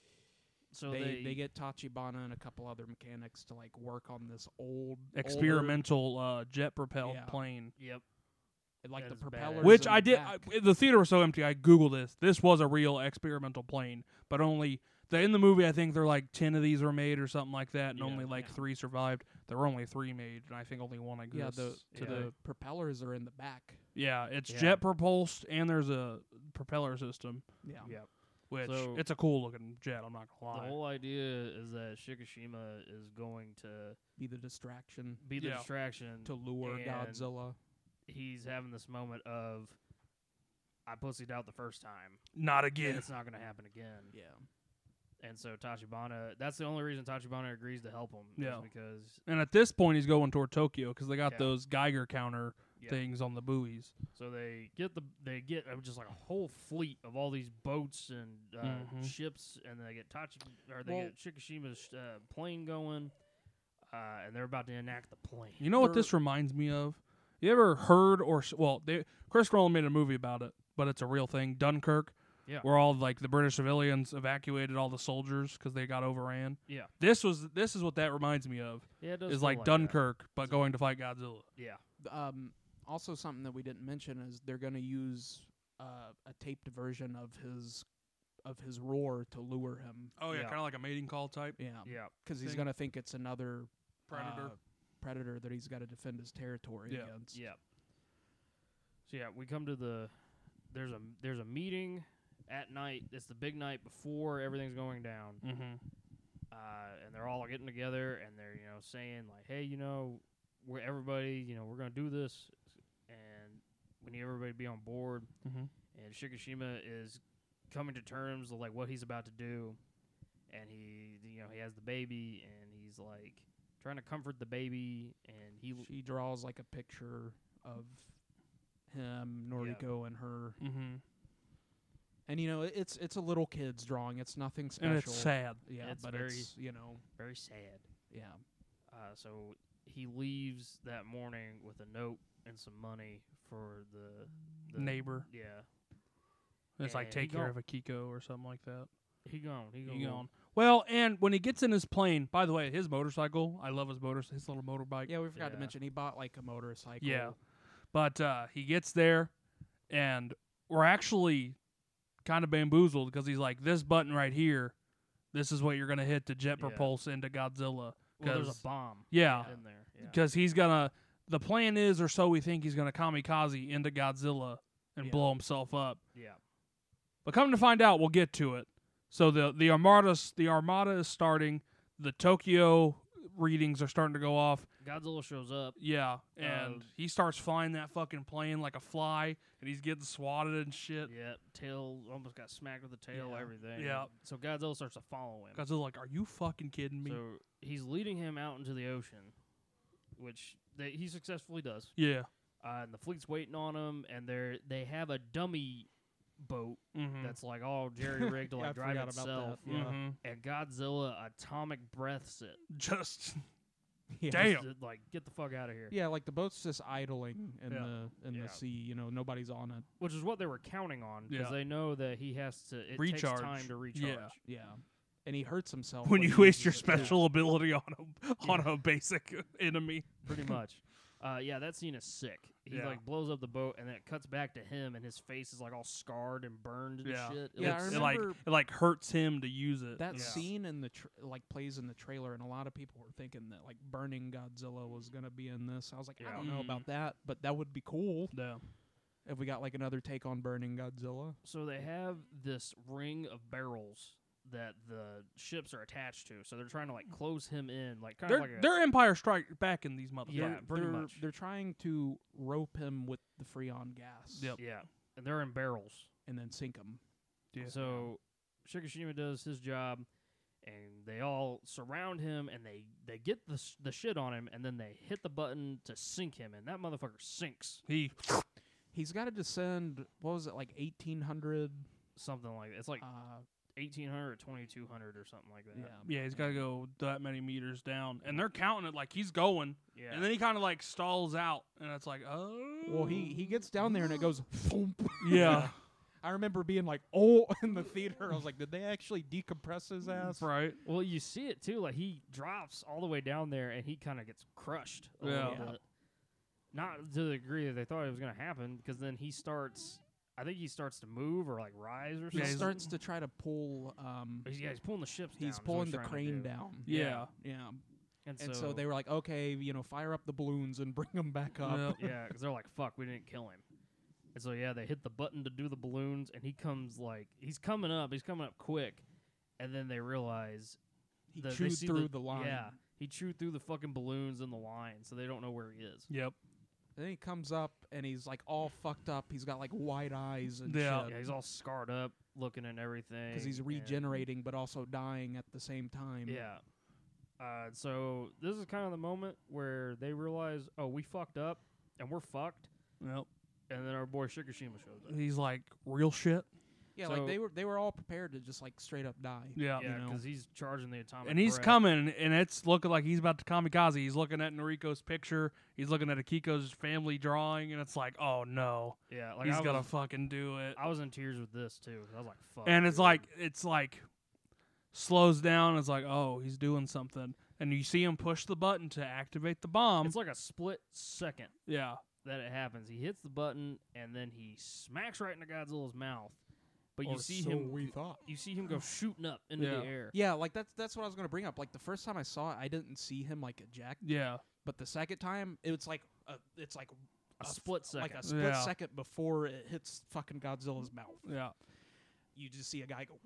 So they get Tachibana and a couple other mechanics to like work on this older Experimental jet propelled Yeah. plane. Yep. like That the is bad. propellers. Which in I the did. back. The theater was so empty. I googled this. This was a real experimental plane, but only in the movie. I think there like 10 of these were made or something like that, and Yeah, only like yeah. 3 survived. There were only 3 made, and I think only 1 Yeah, exists. the today. the propellers are in the back. Yeah, it's Yeah. jet propulsed, and there's a propeller system, Yeah. Yep. which So- it's a cool looking jet. I'm not The gonna lie. whole idea is that Shikishima is going to Be the distraction be the Yeah. distraction. to lure and Godzilla. He's having this moment of, I pussied out the first time. Not And again. it's not going to happen again. Yeah. And so Tachibana, that's the only reason Tachibana agrees to help him. Yeah. Is because And at this point, he's going toward Tokyo because they got Yeah. those Geiger counter things on the buoys. So they get just like a whole fleet of all these boats and ships, and they get get Shikishima's plane going, and they're about to enact the plane. You know what this reminds me of? You ever heard Chris Nolan made a movie about it, but it's a real thing. Dunkirk. Yeah. Where all like the British civilians evacuated all the soldiers because they got overran. Yeah. This is what that reminds me of. Yeah, it does. Is feel like that. Dunkirk, but going to fight Godzilla. Yeah. Also, something that we didn't mention is they're going to use a taped version of his roar to lure him. Oh yeah, Yeah. kind of like a mating call type. Yeah, Yeah. because he's Thing. going to think it's another Predator. that he's got to defend his territory Yeah. against. Yeah. So yeah, we come to there's a meeting at night. It's the big night before everything's going down. Mm-hmm. And they're all getting together, and they're saying like, hey, we're everybody, we're gonna do this, and we need everybody to be on board. Mm-hmm. And Shikishima is coming to terms with like what he's about to do, and he has the baby, and he's like trying to comfort the baby, and She draws like a picture of him, Noriko, and her. Mm-hmm. And it's a little kid's drawing. It's nothing special. And it's sad. Yeah, It's but very- it's very sad. yeah. So he leaves that morning with a note and some money for the Neighbor. Yeah, It's like And take he care gone. of Akiko or something like that. he gone. He gone. Well, and when he gets in his plane, by the way, his motorcycle, I love his little motorbike. Yeah, we forgot to Yeah. mention he bought like a motorcycle. Yeah. But he gets there, and we're actually kind of bamboozled because he's like, this button right here, this is what you're going to hit to jet Yeah. propulse into Godzilla. Well, there's 'Cause- a bomb. Yeah. in there. Yeah. Because he's going to, the plan is, or so we think, he's going to kamikaze into Godzilla and Yeah. blow himself up. Yeah. But come to find out, we'll get to it. So the armada is starting. The Tokyo readings are starting to go off. Godzilla shows up. Yeah, and he starts flying that fucking plane like a fly, and he's getting swatted and shit. Yeah, tail almost got smacked with the tail. Yeah. Everything. Yeah. So Godzilla starts to follow him. Godzilla's like, "Are you fucking kidding me?" So he's leading him out into the ocean, which he successfully does. Yeah. And the fleet's waiting on him, and they have a dummy boat Mm-hmm. that's like all jerry rigged to Yeah, like I drive forgot about itself. that. Yeah. Mm-hmm. And Godzilla atomic breaths it. Just Yeah. damn. Just to, like, get the fuck out of here. Yeah, like the boat's just idling in Yeah. the sea. Nobody's on it. Which is what they were counting on because Yeah. they know that he has to. It Recharge. takes time to recharge. Yeah. Yeah, and he hurts himself when he you waste uses your it, too. special ability on a basic enemy. Pretty much. Yeah, that scene is sick. He Yeah. like blows up the boat, and then it cuts back to him, and his face is like all scarred and burned and Yeah. shit. Yeah, I looks- remember- it like hurts him to use it. That Yeah. scene in the plays in the trailer, and a lot of people were thinking that like burning Godzilla was gonna be in this. I was like, I Yeah. don't know Mhm. about that, but that would be cool Yeah. if we got like another take on burning Godzilla. So they have this ring of barrels that the ships are attached to. So they're trying to like close him in, like kind of like a They're Empire Strike Back in these motherfuckers. Yeah, pretty they're, much. They're trying to rope him with the Freon gas. Yep. yeah, and they're in barrels. And then sink him. Yeah. So Shikishima does his job, and they all surround him, and they get the shit on him, and then they hit the button to sink him, and that motherfucker sinks. He's got to descend. What was it, like 1,800? Something like that. It's like 1,800 or 2,200 or something like that. Yeah. Yeah, he's got to go that many meters down, and they're counting it like he's going, Yeah. and then he kind of like stalls out, and it's like, oh. Well, he gets down there and it goes. Thump. Yeah. I remember being like, oh, in the theater. I was like, did they actually decompress his ass? Right. Well, you see it too. Like he drops all the way down there, and he kind of gets crushed. A Yeah. little bit. Not to the degree that they thought it was going to happen, because then he starts. I think he starts to move or like rise or He something. starts to try to pull. He's pulling the ships down. He's is what pulling the trying to crane do. down. Yeah. Yeah. And And so they were like, okay, fire up the balloons and bring them back up. Yep. yeah, because they're like, fuck, we didn't kill him. And so yeah, they hit the button to do the balloons, and he's coming up quick, and then they realize He they chewed see through the line. Yeah, he chewed through the fucking balloons in the line, so they don't know where he is. Yep. Then he comes up and he's like all fucked up. He's got like wide eyes and Yeah. shit. Yeah, he's all scarred up, looking and everything. Because he's and- regenerating but also dying at the same time. Yeah. So this is kind of the moment where they realize, oh, we fucked up and we're fucked. Yep. and then our boy Shikishima shows up. He's like real shit. Yeah, So- like they were all prepared to just like straight up die. Yeah. Yeah, you know? because he's charging the atomic. And he's breath. coming, and it's looking like he's about to kamikaze. He's looking at Noriko's picture. He's looking at Akiko's family drawing, and it's like, oh no, Yeah, like he's I gonna was, fucking do it. I was in tears with this too. I was like, fuck. And it's dude. like slows down. It's like, oh, he's doing something, and you see him push the button to activate the bomb. it's like a split second Yeah, that it happens. He hits the button and then he smacks right into Godzilla's mouth. But you Or see so him. we thought. You see him go shooting up into Yeah. the air. Yeah, like that's what I was gonna bring up. Like the first time I saw it, I didn't see him like eject, yeah, but the second time, it's like A a split second. like a split Yeah. second before it hits fucking Godzilla's mouth. yeah. You just see a guy go.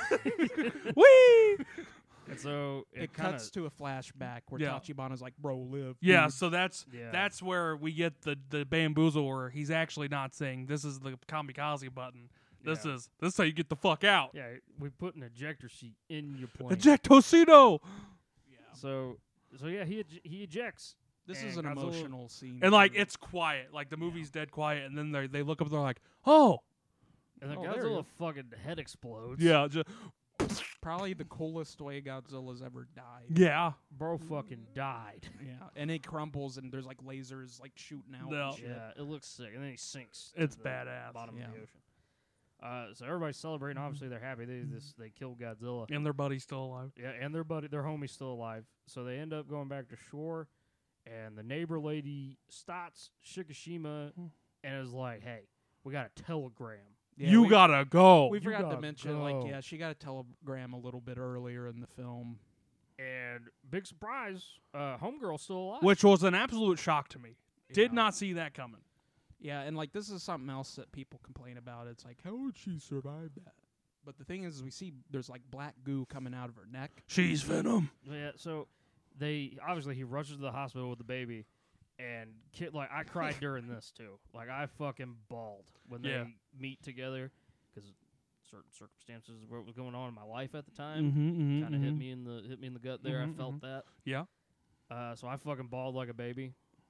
Whee! And so It kinda, cuts to a flashback where Yeah. Tachibana's like, "Bro, live." Yeah, dude." so that's Yeah. where we get the bamboozle where he's actually not saying this is the kamikaze button. This Yeah. is how you get the fuck out. Yeah, we put an ejector seat in your plane. Ejectocito! Yeah. So yeah, he ejects. This and is an Godzilla- emotional scene. And like too. it's quiet. Like the movie's dead quiet, and then they look up and they're like, oh And then Oh, there you Godzilla go. fucking head explodes. yeah, just, probably the coolest way Godzilla's ever died. yeah. Bro fucking died. Yeah, and it crumbles, and there's like lasers like shooting out. No. And shit. Yeah, it looks sick. And then he sinks. to It's the badass. Bottom Yeah. of the ocean. So everybody's celebrating. Obviously, they're happy. They killed Godzilla. And their buddy's still alive. Yeah, and their homie's still alive. So they end up going back to shore, and the neighbor lady stops Shikishima and is like, "Hey, we got a telegram." Yeah, you we- gotta go. We You forgot to gotta mention, like, go. yeah, she got a telegram a little bit earlier in the film. And big surprise, homegirl's still alive. Which was an absolute shock to me. Did Yeah. not see that coming. Yeah, and like this is something else that people complain about. It's like, how would she survive that? But the thing is, we see there's like black goo coming out of her neck. She's Venom. Yeah, so he rushes to the hospital with the baby, and like I cried during this too. Like I fucking bawled when Yeah. they meet together because certain circumstances of what was going on in my life at the time Mm-hmm, kind of hit me in the gut there. I felt that. Yeah. So I fucking bawled like a baby.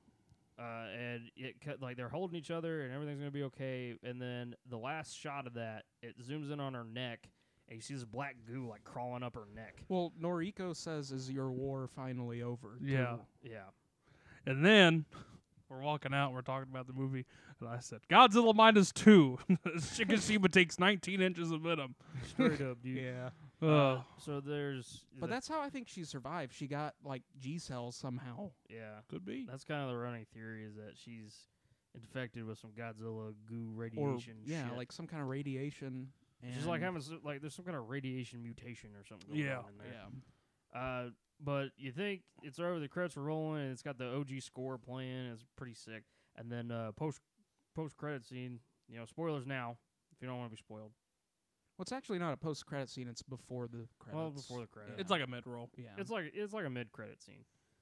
And it like they're holding each other and everything's gonna be okay. And then the last shot of that, it zooms in on her neck, and you see this black goo like crawling up her neck. Well, Noriko says, "Is your war finally over?" Yeah. too. Yeah. And then we're walking out, we're talking about the movie, and I said, Godzilla -2. Shikishima takes 19 inches of venom. Straight up, dude. Yeah. So there's, But that's how I think she survived. She got like G cells somehow. yeah. Could be. That's kind of the running theory is that she's infected with some Godzilla goo Or radiation. yeah, shit. like some kind of radiation. And she's like having like there's some kind of radiation mutation or something going Yeah. on in there. yeah. But you think it's over, the credits are rolling, and it's got the OG score playing. It's pretty sick. And then post credit scene. You know, spoilers now if you don't want to be spoiled. Well, it's actually not a post credit scene. It's before the credits. Well, before the credits. It's like a mid-roll. yeah. It's like a mid credit scene.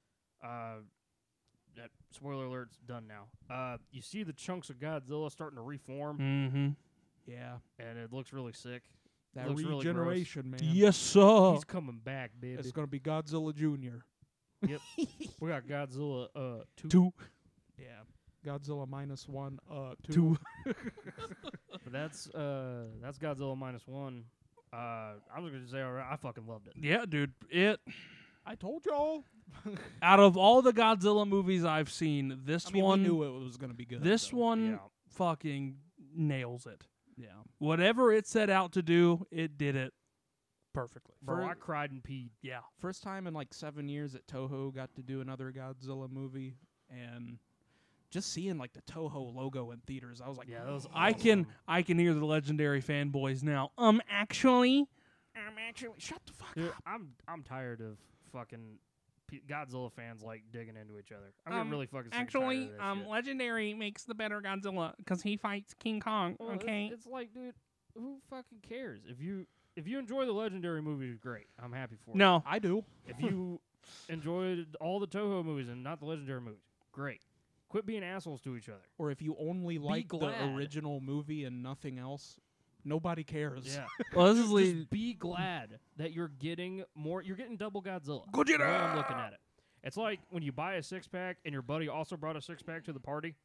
That spoiler alert's done now. You see the chunks of Godzilla starting to reform, Mm-hmm. yeah. and it looks really sick. That looks really regeneration, man. Yes, sir. He's coming back, baby. It's gonna be Godzilla Jr. We got Godzilla 2. 2. Yeah. Godzilla -1, 2. 2. But that's Godzilla -1. I'm just gonna say I fucking loved it. Yeah, dude. I told y'all. Out of all the Godzilla movies I've seen, this I mean, one, we knew it was gonna be good. this though. one Yeah. fucking nails it. Yeah. Whatever it set out to do, it did it perfectly. Bro, For- I cried and peed. Yeah. First time in like 7 years that Toho got to do another Godzilla movie, and just seeing like the Toho logo in theaters, I was like, Yeah, that was I can hear the legendary fanboys now. Actually, I'm actually shut the fuck Dude, up. I'm tired of fucking Godzilla fans like digging into each other. I'm getting really fucking sick and tired actually, of that shit. legendary makes the better Godzilla because he fights King Kong. Well, it's like, dude, who fucking cares? If you enjoy the legendary movies, great. I'm happy for you. No, I do. If you enjoyed all the Toho movies and not the legendary movies, great. Quit being assholes to each other. Or if you only like the glad. original movie and nothing else, nobody cares. Yeah. well, this is Just be glad that you're getting more. You're getting double Godzilla. Gojira! The way I'm looking at it. It's like when you buy a 6-pack and your buddy also brought a 6-pack to the party.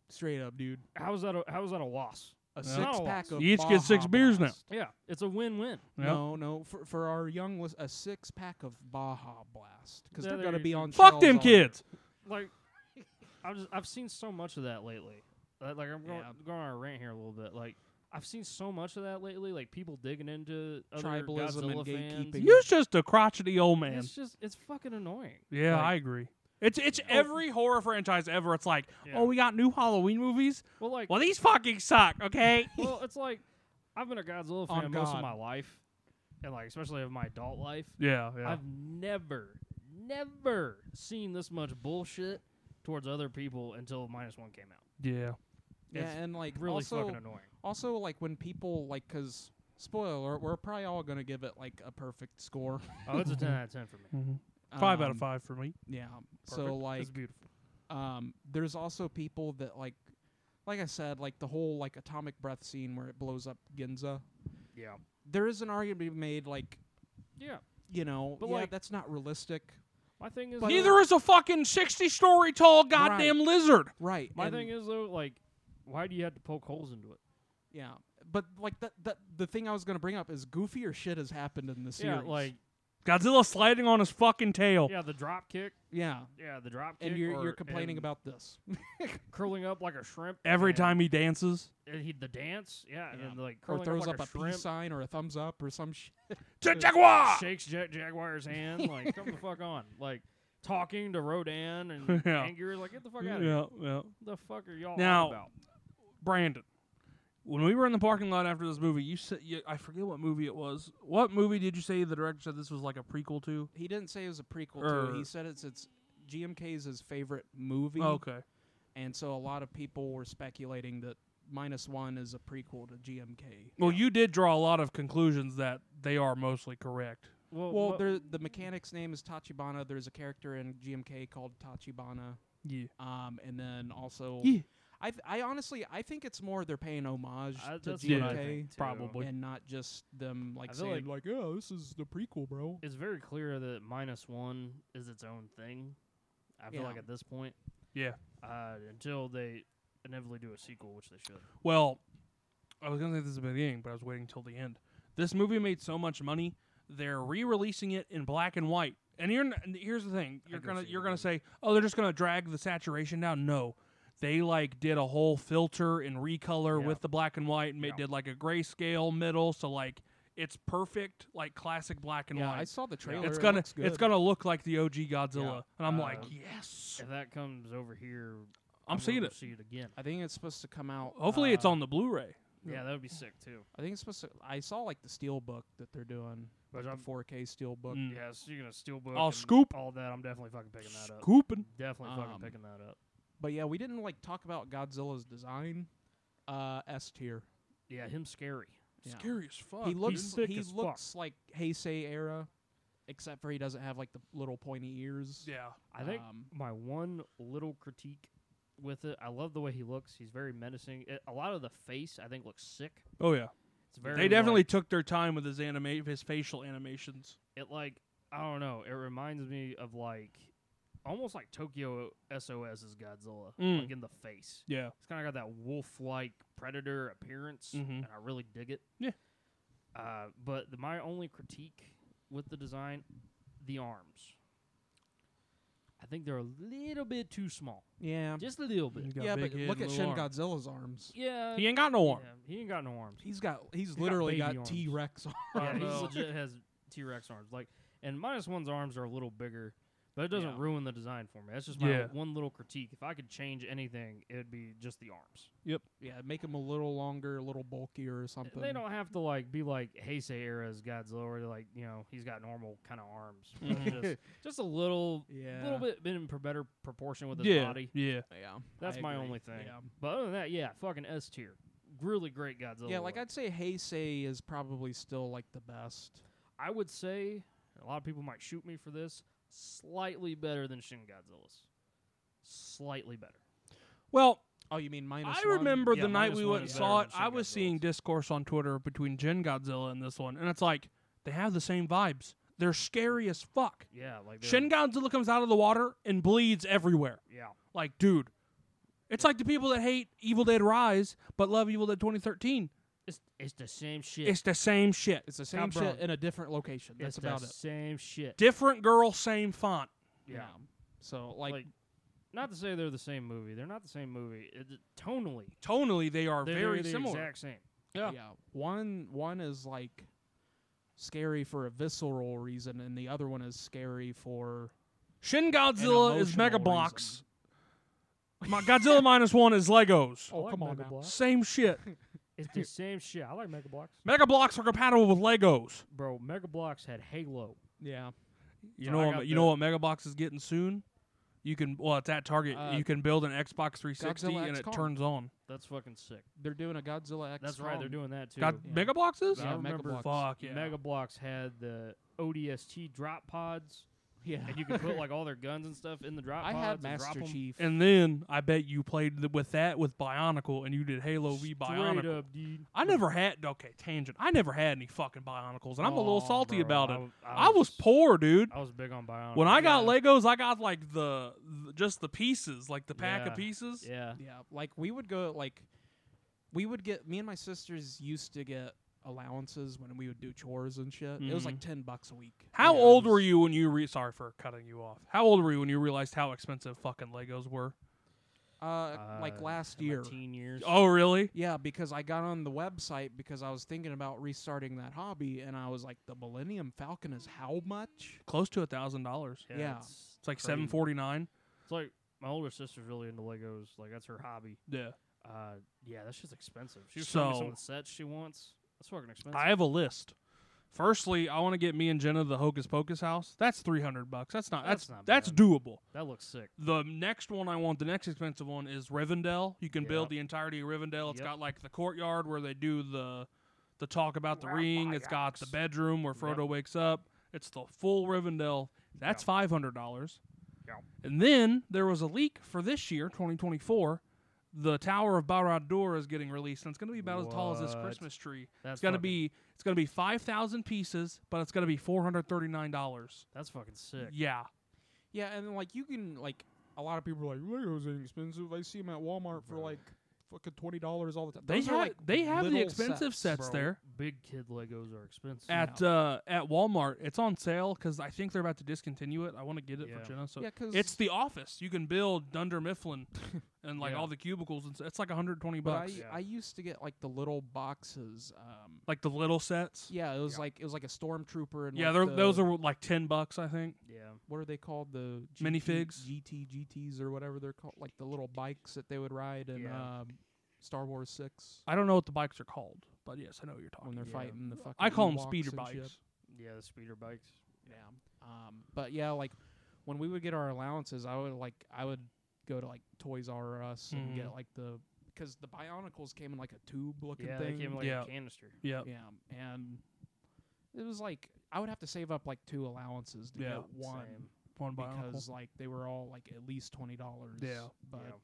Straight up, dude. How is that a loss? A Yeah. Not a six-pack loss. of You each get 6 Baja beers now. Blast. Yeah, it's a win-win. Yep. No. For our young, a 6-pack of Baja Blast because Yeah, they're gonna they- be on. Fuck shelves them all year. kids. Like, I've seen so much of that lately. Like I'm going, Yeah. going on a rant here a little bit. Like I've seen so much of that lately. Like people digging into other Tribalism and Godzilla fans. gatekeeping. You're just a crotchety old man. It's fucking annoying. Yeah, Like, I agree. It's every horror franchise ever. It's like, Yeah. oh, we got new Halloween movies. well, like, Well, these fucking suck. Okay. well, it's like I've been a Godzilla On fan most of God. my life, and like especially of my adult life. yeah. I've never seen this much bullshit towards other people until -1 came out. Yeah. Yeah, It's and like Really also, fucking annoying. also like when people like, cause spoiler alert, we're probably all gonna give it like a perfect score. Oh, it's a 10 out of 10 for me. Mm-hmm. 5 out of Um, 5 for me. Yeah. Perfect. So like, it's beautiful. there's also people that like I said, like the whole like atomic breath scene where it blows up Ginza. Yeah, There is an argument to be made, like, yeah. you know, But, yeah, like- that's not realistic. My thing is, But- though- Neither is a fucking 60-story tall goddamn lizard. Right. my and- thing is though, like, why do you have to poke holes into it? Yeah. But like the thing I was gonna bring up is goofier shit has happened in the series. Yeah, like, Godzilla sliding on his fucking tail. yeah, the drop kick. yeah. Yeah, the drop kick. And you're or- complaining and about this. curling up like a shrimp Every and- time he dances. and the dance. Yeah, and Yeah. then like Or curling throws up, up like a a peace shrimp. sign or a thumbs up or some shit. Jaguar! Shakes Jaguar's hand. Like, come the fuck on. Like, talking to Rodan and Yeah. Anguir's like, get the fuck out of here. Yeah. What the fuck are y'all Now- on about? Brandon, when we were in the parking lot after this movie, you said I forget what movie it was. What movie did you say the director said this was like a prequel to? He didn't say it was a prequel Or- to. He said it's GMK's his favorite movie. Okay. And so a lot of people were speculating that -1 is a prequel to GMK. Well, you did draw a lot of conclusions that they are mostly correct. Well, the mechanic's name is Tachibana. There's a character in GMK called Tachibana. Yeah. And then also, Yeah. I honestly think it's more they're paying homage to that's GMK, what I think, too. probably. and not just them like I feel saying like, yeah, this is the prequel, bro. it's very clear that -1 is its own thing. I feel Yeah. like at this point, Yeah. until they inevitably do a sequel, which they should. Well, I was gonna say this at the beginning, but I was waiting till the end. This movie made so much money, they're re-releasing it in black and white. And here's the thing: I go see you're it, gonna man. say, oh, they're just gonna drag the saturation down. No, they like did a whole filter and recolor Yeah. with the black and white, and Yeah. did like a grayscale middle, so like it's perfect, like classic black and Yeah, white. I saw the trailer. it's it gonna looks good. it's gonna look like the OG Godzilla, Yeah. and I'm like, Uh, yes, If that comes over here, I'm gonna seeing go it. See it again. I think it's supposed to come out. Hopefully, it's on the Blu-ray. Yeah, that would be sick too. I think it's supposed to. I saw like the steel book that they're doing, But like I'm- the 4K steel book. Mm. Yeah, so you're gonna steelbook. I'll and scoop. all that. I'm definitely fucking picking that up. Scooping. Definitely fucking Um, picking that up. But yeah, we didn't like talk about Godzilla's design. S tier. Yeah, him scary. Yeah. Scary as fuck. He dude. looks thick he as looks like Heisei era, except for he doesn't have like the little pointy ears. Yeah. I think Um, my one little critique with it, I love the way he looks. He's very menacing. A lot of the face, I think, looks sick. Oh yeah. It's very. They definitely like, took their time with his facial animations. it like I don't know. It reminds me of like almost like Tokyo SOS's Godzilla, Mm. like in the face. Yeah. It's kind of got that wolf-like predator appearance, Mhm. and I really dig it. Yeah. But my only critique with the design, the arms. I think they're a little bit too small, yeah, just a little bit. yeah, but look at Shin Godzilla's arms. Yeah, He ain't got no arm. yeah, he ain't got no arms. He's he's got literally baby got arms. T-Rex arms. Yeah, Oh, he no. legit has T-Rex arms. Like, and -1's arms are a little bigger, but it doesn't Yeah. ruin the design for me. That's just my Yeah. one little critique. If I could change anything, it'd be just the arms. Yeah, make him a little longer, a little bulkier or something. They don't have to like be like Heisei era's Godzilla, where like he's got normal kind of arms, but Mhm. just a little, Yeah. little bit in better proportion with his Yeah. body. Yeah. Yeah, That's I my agree. only thing. Yeah. But other than that, yeah, fucking S tier, really great Godzilla. Yeah, like look. I'd say Heisei is probably still like the best. I would say a lot of people might shoot me for this. Slightly better than Shin Godzilla's. Slightly better. Well, Oh, you mean -1? I remember Yeah, the night we -1 went and is saw better it. than I Shin was seeing Godzilla's. discourse on Twitter between Gen Godzilla and this one, and it's like they have the same vibes. They're scary as fuck. Yeah, like they're- Shin Godzilla comes out of the water and bleeds everywhere. Yeah, Like, dude, It's like the people that hate Evil Dead Rise but love Evil Dead 2013. It's the same shit. It's the same shit. It's the same Scott shit Brown. in a different location. That's It's about the it. same shit. Different girl, same font. Yeah. So Like, not to say they're the same movie. They're not the same movie. Tonally, Tonally, they are they're very the similar. exact same. Yeah. One is like scary for a visceral reason, and the other one is scary for Shin Godzilla is emotional Mega Blocks. reason. Godzilla -1 is Legos. Oh, I like come on Mega now. Bloks. Same shit. It's the same shit. I like Mega Blocks. Mega Blocks are compatible with Legos. Bro, Mega Blocks had Halo. Yeah. You So know I what? got You know what Mega Blocks is getting soon. You can it's at Target. Uh, You can build an Xbox 360 Godzilla and X it Kong. turns on. That's fucking sick. They're doing a Godzilla X. That's right. They're doing that too. Got Yeah. Mega Blocks is? I Yeah, Mega remember Bloks. Fuck yeah. Mega Blocks had the ODST drop pods, Yeah. and you could put like all their guns and stuff in the drop I pods. had and drop Master 'em. Chief. And then I bet you played with Bionicle and you did Halo V Straight Bionicle. up, dude. I never had tangent. I never had any fucking Bionicles, and I'm a little Aw, salty bro, about it. I I was poor, dude. I was big on Bionicle. When I got Yeah. Legos, I got like just the pieces, like the pack Yeah. of pieces. Yeah. Yeah, like me and my sisters used to get allowances when we would do chores and shit. It was like $10 a week. How Yeah, it old was- were you when you sorry for cutting you off. How old were you when you realized how expensive fucking Legos were? Like last in my year. teen years. Oh, really? Yeah, because I got on the website because I was thinking about restarting that hobby, and I was like, the Millennium Falcon is how much? Close to $1,000. Yeah. It's It's like crazy. $749. It's like my older sister's really into Legos. Like that's her hobby. Yeah. Yeah, that's just expensive. She was showing me some So- of the sets she wants. That's fucking expensive. I have a list. Firstly, I want to get me and Jenna the Hocus Pocus house. That's $300. That's not That's not that's bad. doable. that looks sick. The next one I want, the next expensive one is Rivendell. You can build Yep. the entirety of Rivendell. It's Yep. got like the courtyard where they do the talk about the ring. It's got the bedroom where Frodo Yep. wakes up. It's the full Rivendell. That's Yep. $500. Yep. And then there was a leak for this year, 2024. The Tower of Barad-dûr is getting released, and it's going to be about as tall as this What? Christmas tree. That's It's going to fucking- be 5,000 pieces, but it's going to be $439. That's fucking sick. Yeah. Yeah, and then, like, you can, like, a lot of people are like, Legos ain't expensive. I see them at Walmart for, Bro. like, fucking $20 all the time. They Those are, like, have the little expensive sets Bro, there. Big kid Legos are expensive. At Walmart. It's on sale because I think they're about to discontinue it. I want to get it Yeah. for Jenna. So Yeah, 'cause it's the office. You can build Dunder Mifflin and like Yeah. all the cubicles. It's like $120 but bucks. Yeah. I used to get, like, the little boxes. Like the little sets. Yeah, it was Yeah. like a stormtrooper and Yeah, like those are like $10, I think. Yeah. what are they called? The Minifigs? GTs or whatever they're called, like the little bikes that they would ride in Yeah. Star Wars 6 I don't know what the bikes are called, but yes, I know what you're talking. when they're Yeah. fighting the fucking I call them Ewoks speeder and bikes. shit. Yeah, the speeder bikes. Yeah. But yeah, like when we would get our allowances, I would go to like Toys R Us and Mhm. get like because the Bionicles came in like a tube looking Yeah, thing. they came in like Yeah. a canister. Yeah. Yeah, and it was like I would have to save up like 2 allowances to Yeah. get one Same. One Bionicle. because like they were all like at least $20. Yeah. but Yeah.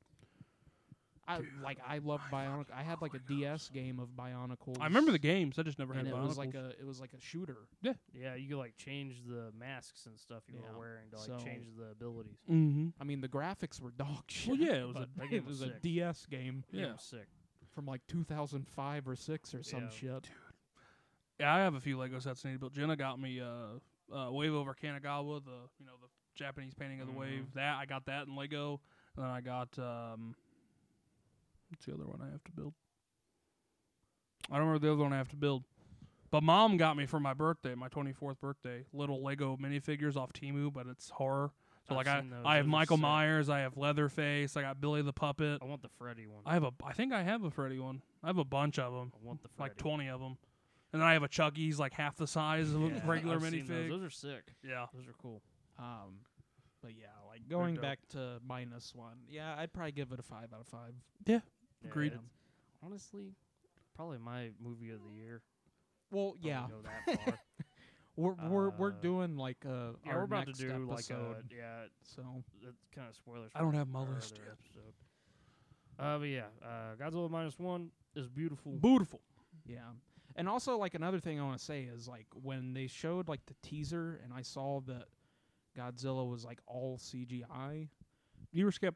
I loved Bionicle. I had like a DS game of Bionicles. I remember the games. I just never had and it Bionicles. was like a shooter. Yeah, you could like change the masks and stuff you Yeah. were wearing to like So- change the abilities. Mm-hmm. I mean, the graphics were dog shit. Well, yeah, it was but that game it was was a sick. DS game Yeah, Yeah. it was sick. from like 2005 or 6 or some Yeah. shit. Yeah, I have a few Lego sets I need to build. Jenna got me Wave Over Kanagawa, the Japanese painting of the wave. That I got that in Lego. And then I got what's the other one I have to build? I don't remember the other one I have to build. But Mom got me for my birthday, my 24th birthday, little Lego minifigures off Temu, but it's horror. So I've like seen those. I have Those are Michael sick. Myers, I have Leatherface, I got Billy the Puppet. I want the Freddy one. I think I have a Freddy one. I have a bunch of them, I want the Freddy. like 20 of them. And then I have a Chucky's like half the size of Yeah, a regular I've seen minifig. Those are sick. Yeah. Those are cool. But yeah, like going dope. back to -1. Yeah, I'd probably give it a 5 out of 5. Yeah, Agreed. it's- honestly, probably my movie of the year. Well, Probably yeah, Go that far. we're Uh, doing like yeah, our we're about to next do like episode. so it's kind of spoilers. I don't for have my our list other yet. episode. But yeah, Godzilla -1 is beautiful. Beautiful. Yeah. And also, like, another thing I want to say is, like, when they showed, like, the teaser and I saw that Godzilla was, like, all CGI, You were skeptical.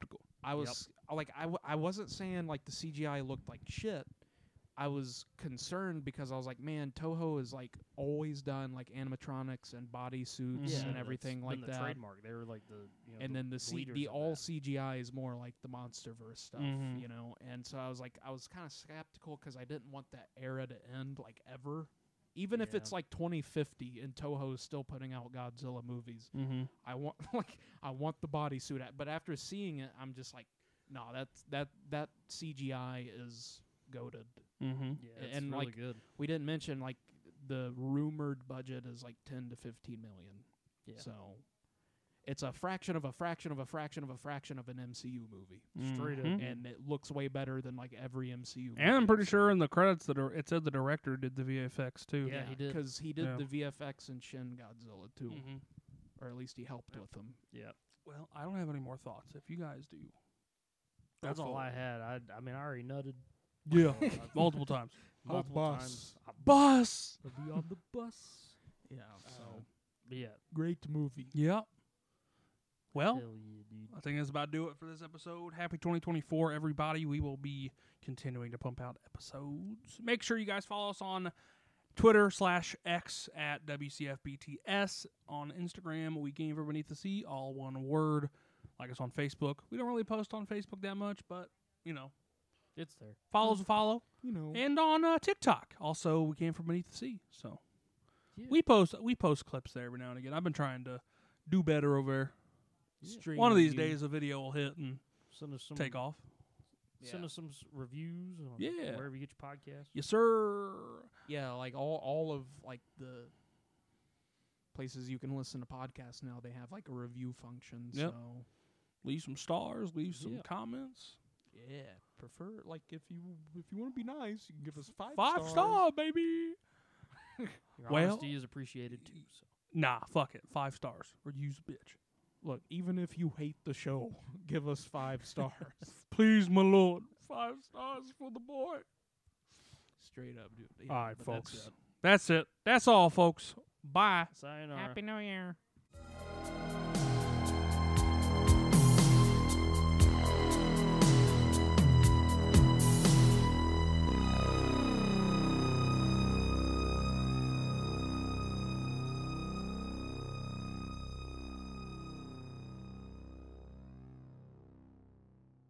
I was like, I wasn't saying like the CGI looked like shit. I was concerned because I was like, man, Toho has like always done like animatronics and bodysuits and everything like the that. Trademark. They were like the and then the all CGI is more like the MonsterVerse stuff, you know. And so I was kind of skeptical because I didn't want that era to end like ever. Even if it's like 2050 and Toho is still putting out Godzilla movies, I want the bodysuit. But after seeing it, I'm just like, no, that CGI is goated. Yeah, it's and really like good. we didn't mention like the rumored budget is like 10 to 15 million. Yeah. So it's a fraction of a fraction of a fraction of a fraction of an MCU movie. Straight up. And it looks way better than like every MCU movie. And I'm pretty sure in the credits it said the director did the VFX too. Yeah, he did. Because he did the VFX in Shin Godzilla too. Or at least he helped with them. Yeah. Well, I don't have any more thoughts. If you guys do. That's all I had. I mean, I already nutted. Yeah. Multiple times. Multiple times. Bus! I'll be on the bus. Yeah, so But yeah. great movie. Yep. Well, Hell yeah, dude. I think that's about to do it for this episode. Happy 2024, everybody. We will be continuing to pump out episodes. Make sure you guys follow us on Twitter/X at WCFBTS. On Instagram, We Game for Beneath the Sea, all one word. Like us on Facebook. We don't really post on Facebook that much, but, you know. It's there. Follows a follow. You know. And on TikTok. Also, We Came From Beneath the Sea. So, Yeah. we post clips there every now and again. I've been trying to do better over there. Stream One of these review. days, a video will hit and Send us some. take off. Send us some reviews. On Yeah. Wherever you get your podcast. Yes, sir. Yeah, like all of like the places you can listen to podcasts now, they have like a review function. Yep. So Leave some stars. Leave some Yeah. comments. yeah, prefer like if you want to be nice, you can give us 5 5 stars. star, baby. Your Well- honesty is appreciated too. So. Nah, fuck it. 5 stars. Or use a bitch. Look, even if you hate the show, give us 5 stars. Please, my lord. 5 stars for the boy. Straight up, dude. All right, but folks. That's it. That's it. That's all, folks. Bye. Sayonara. Happy New Year.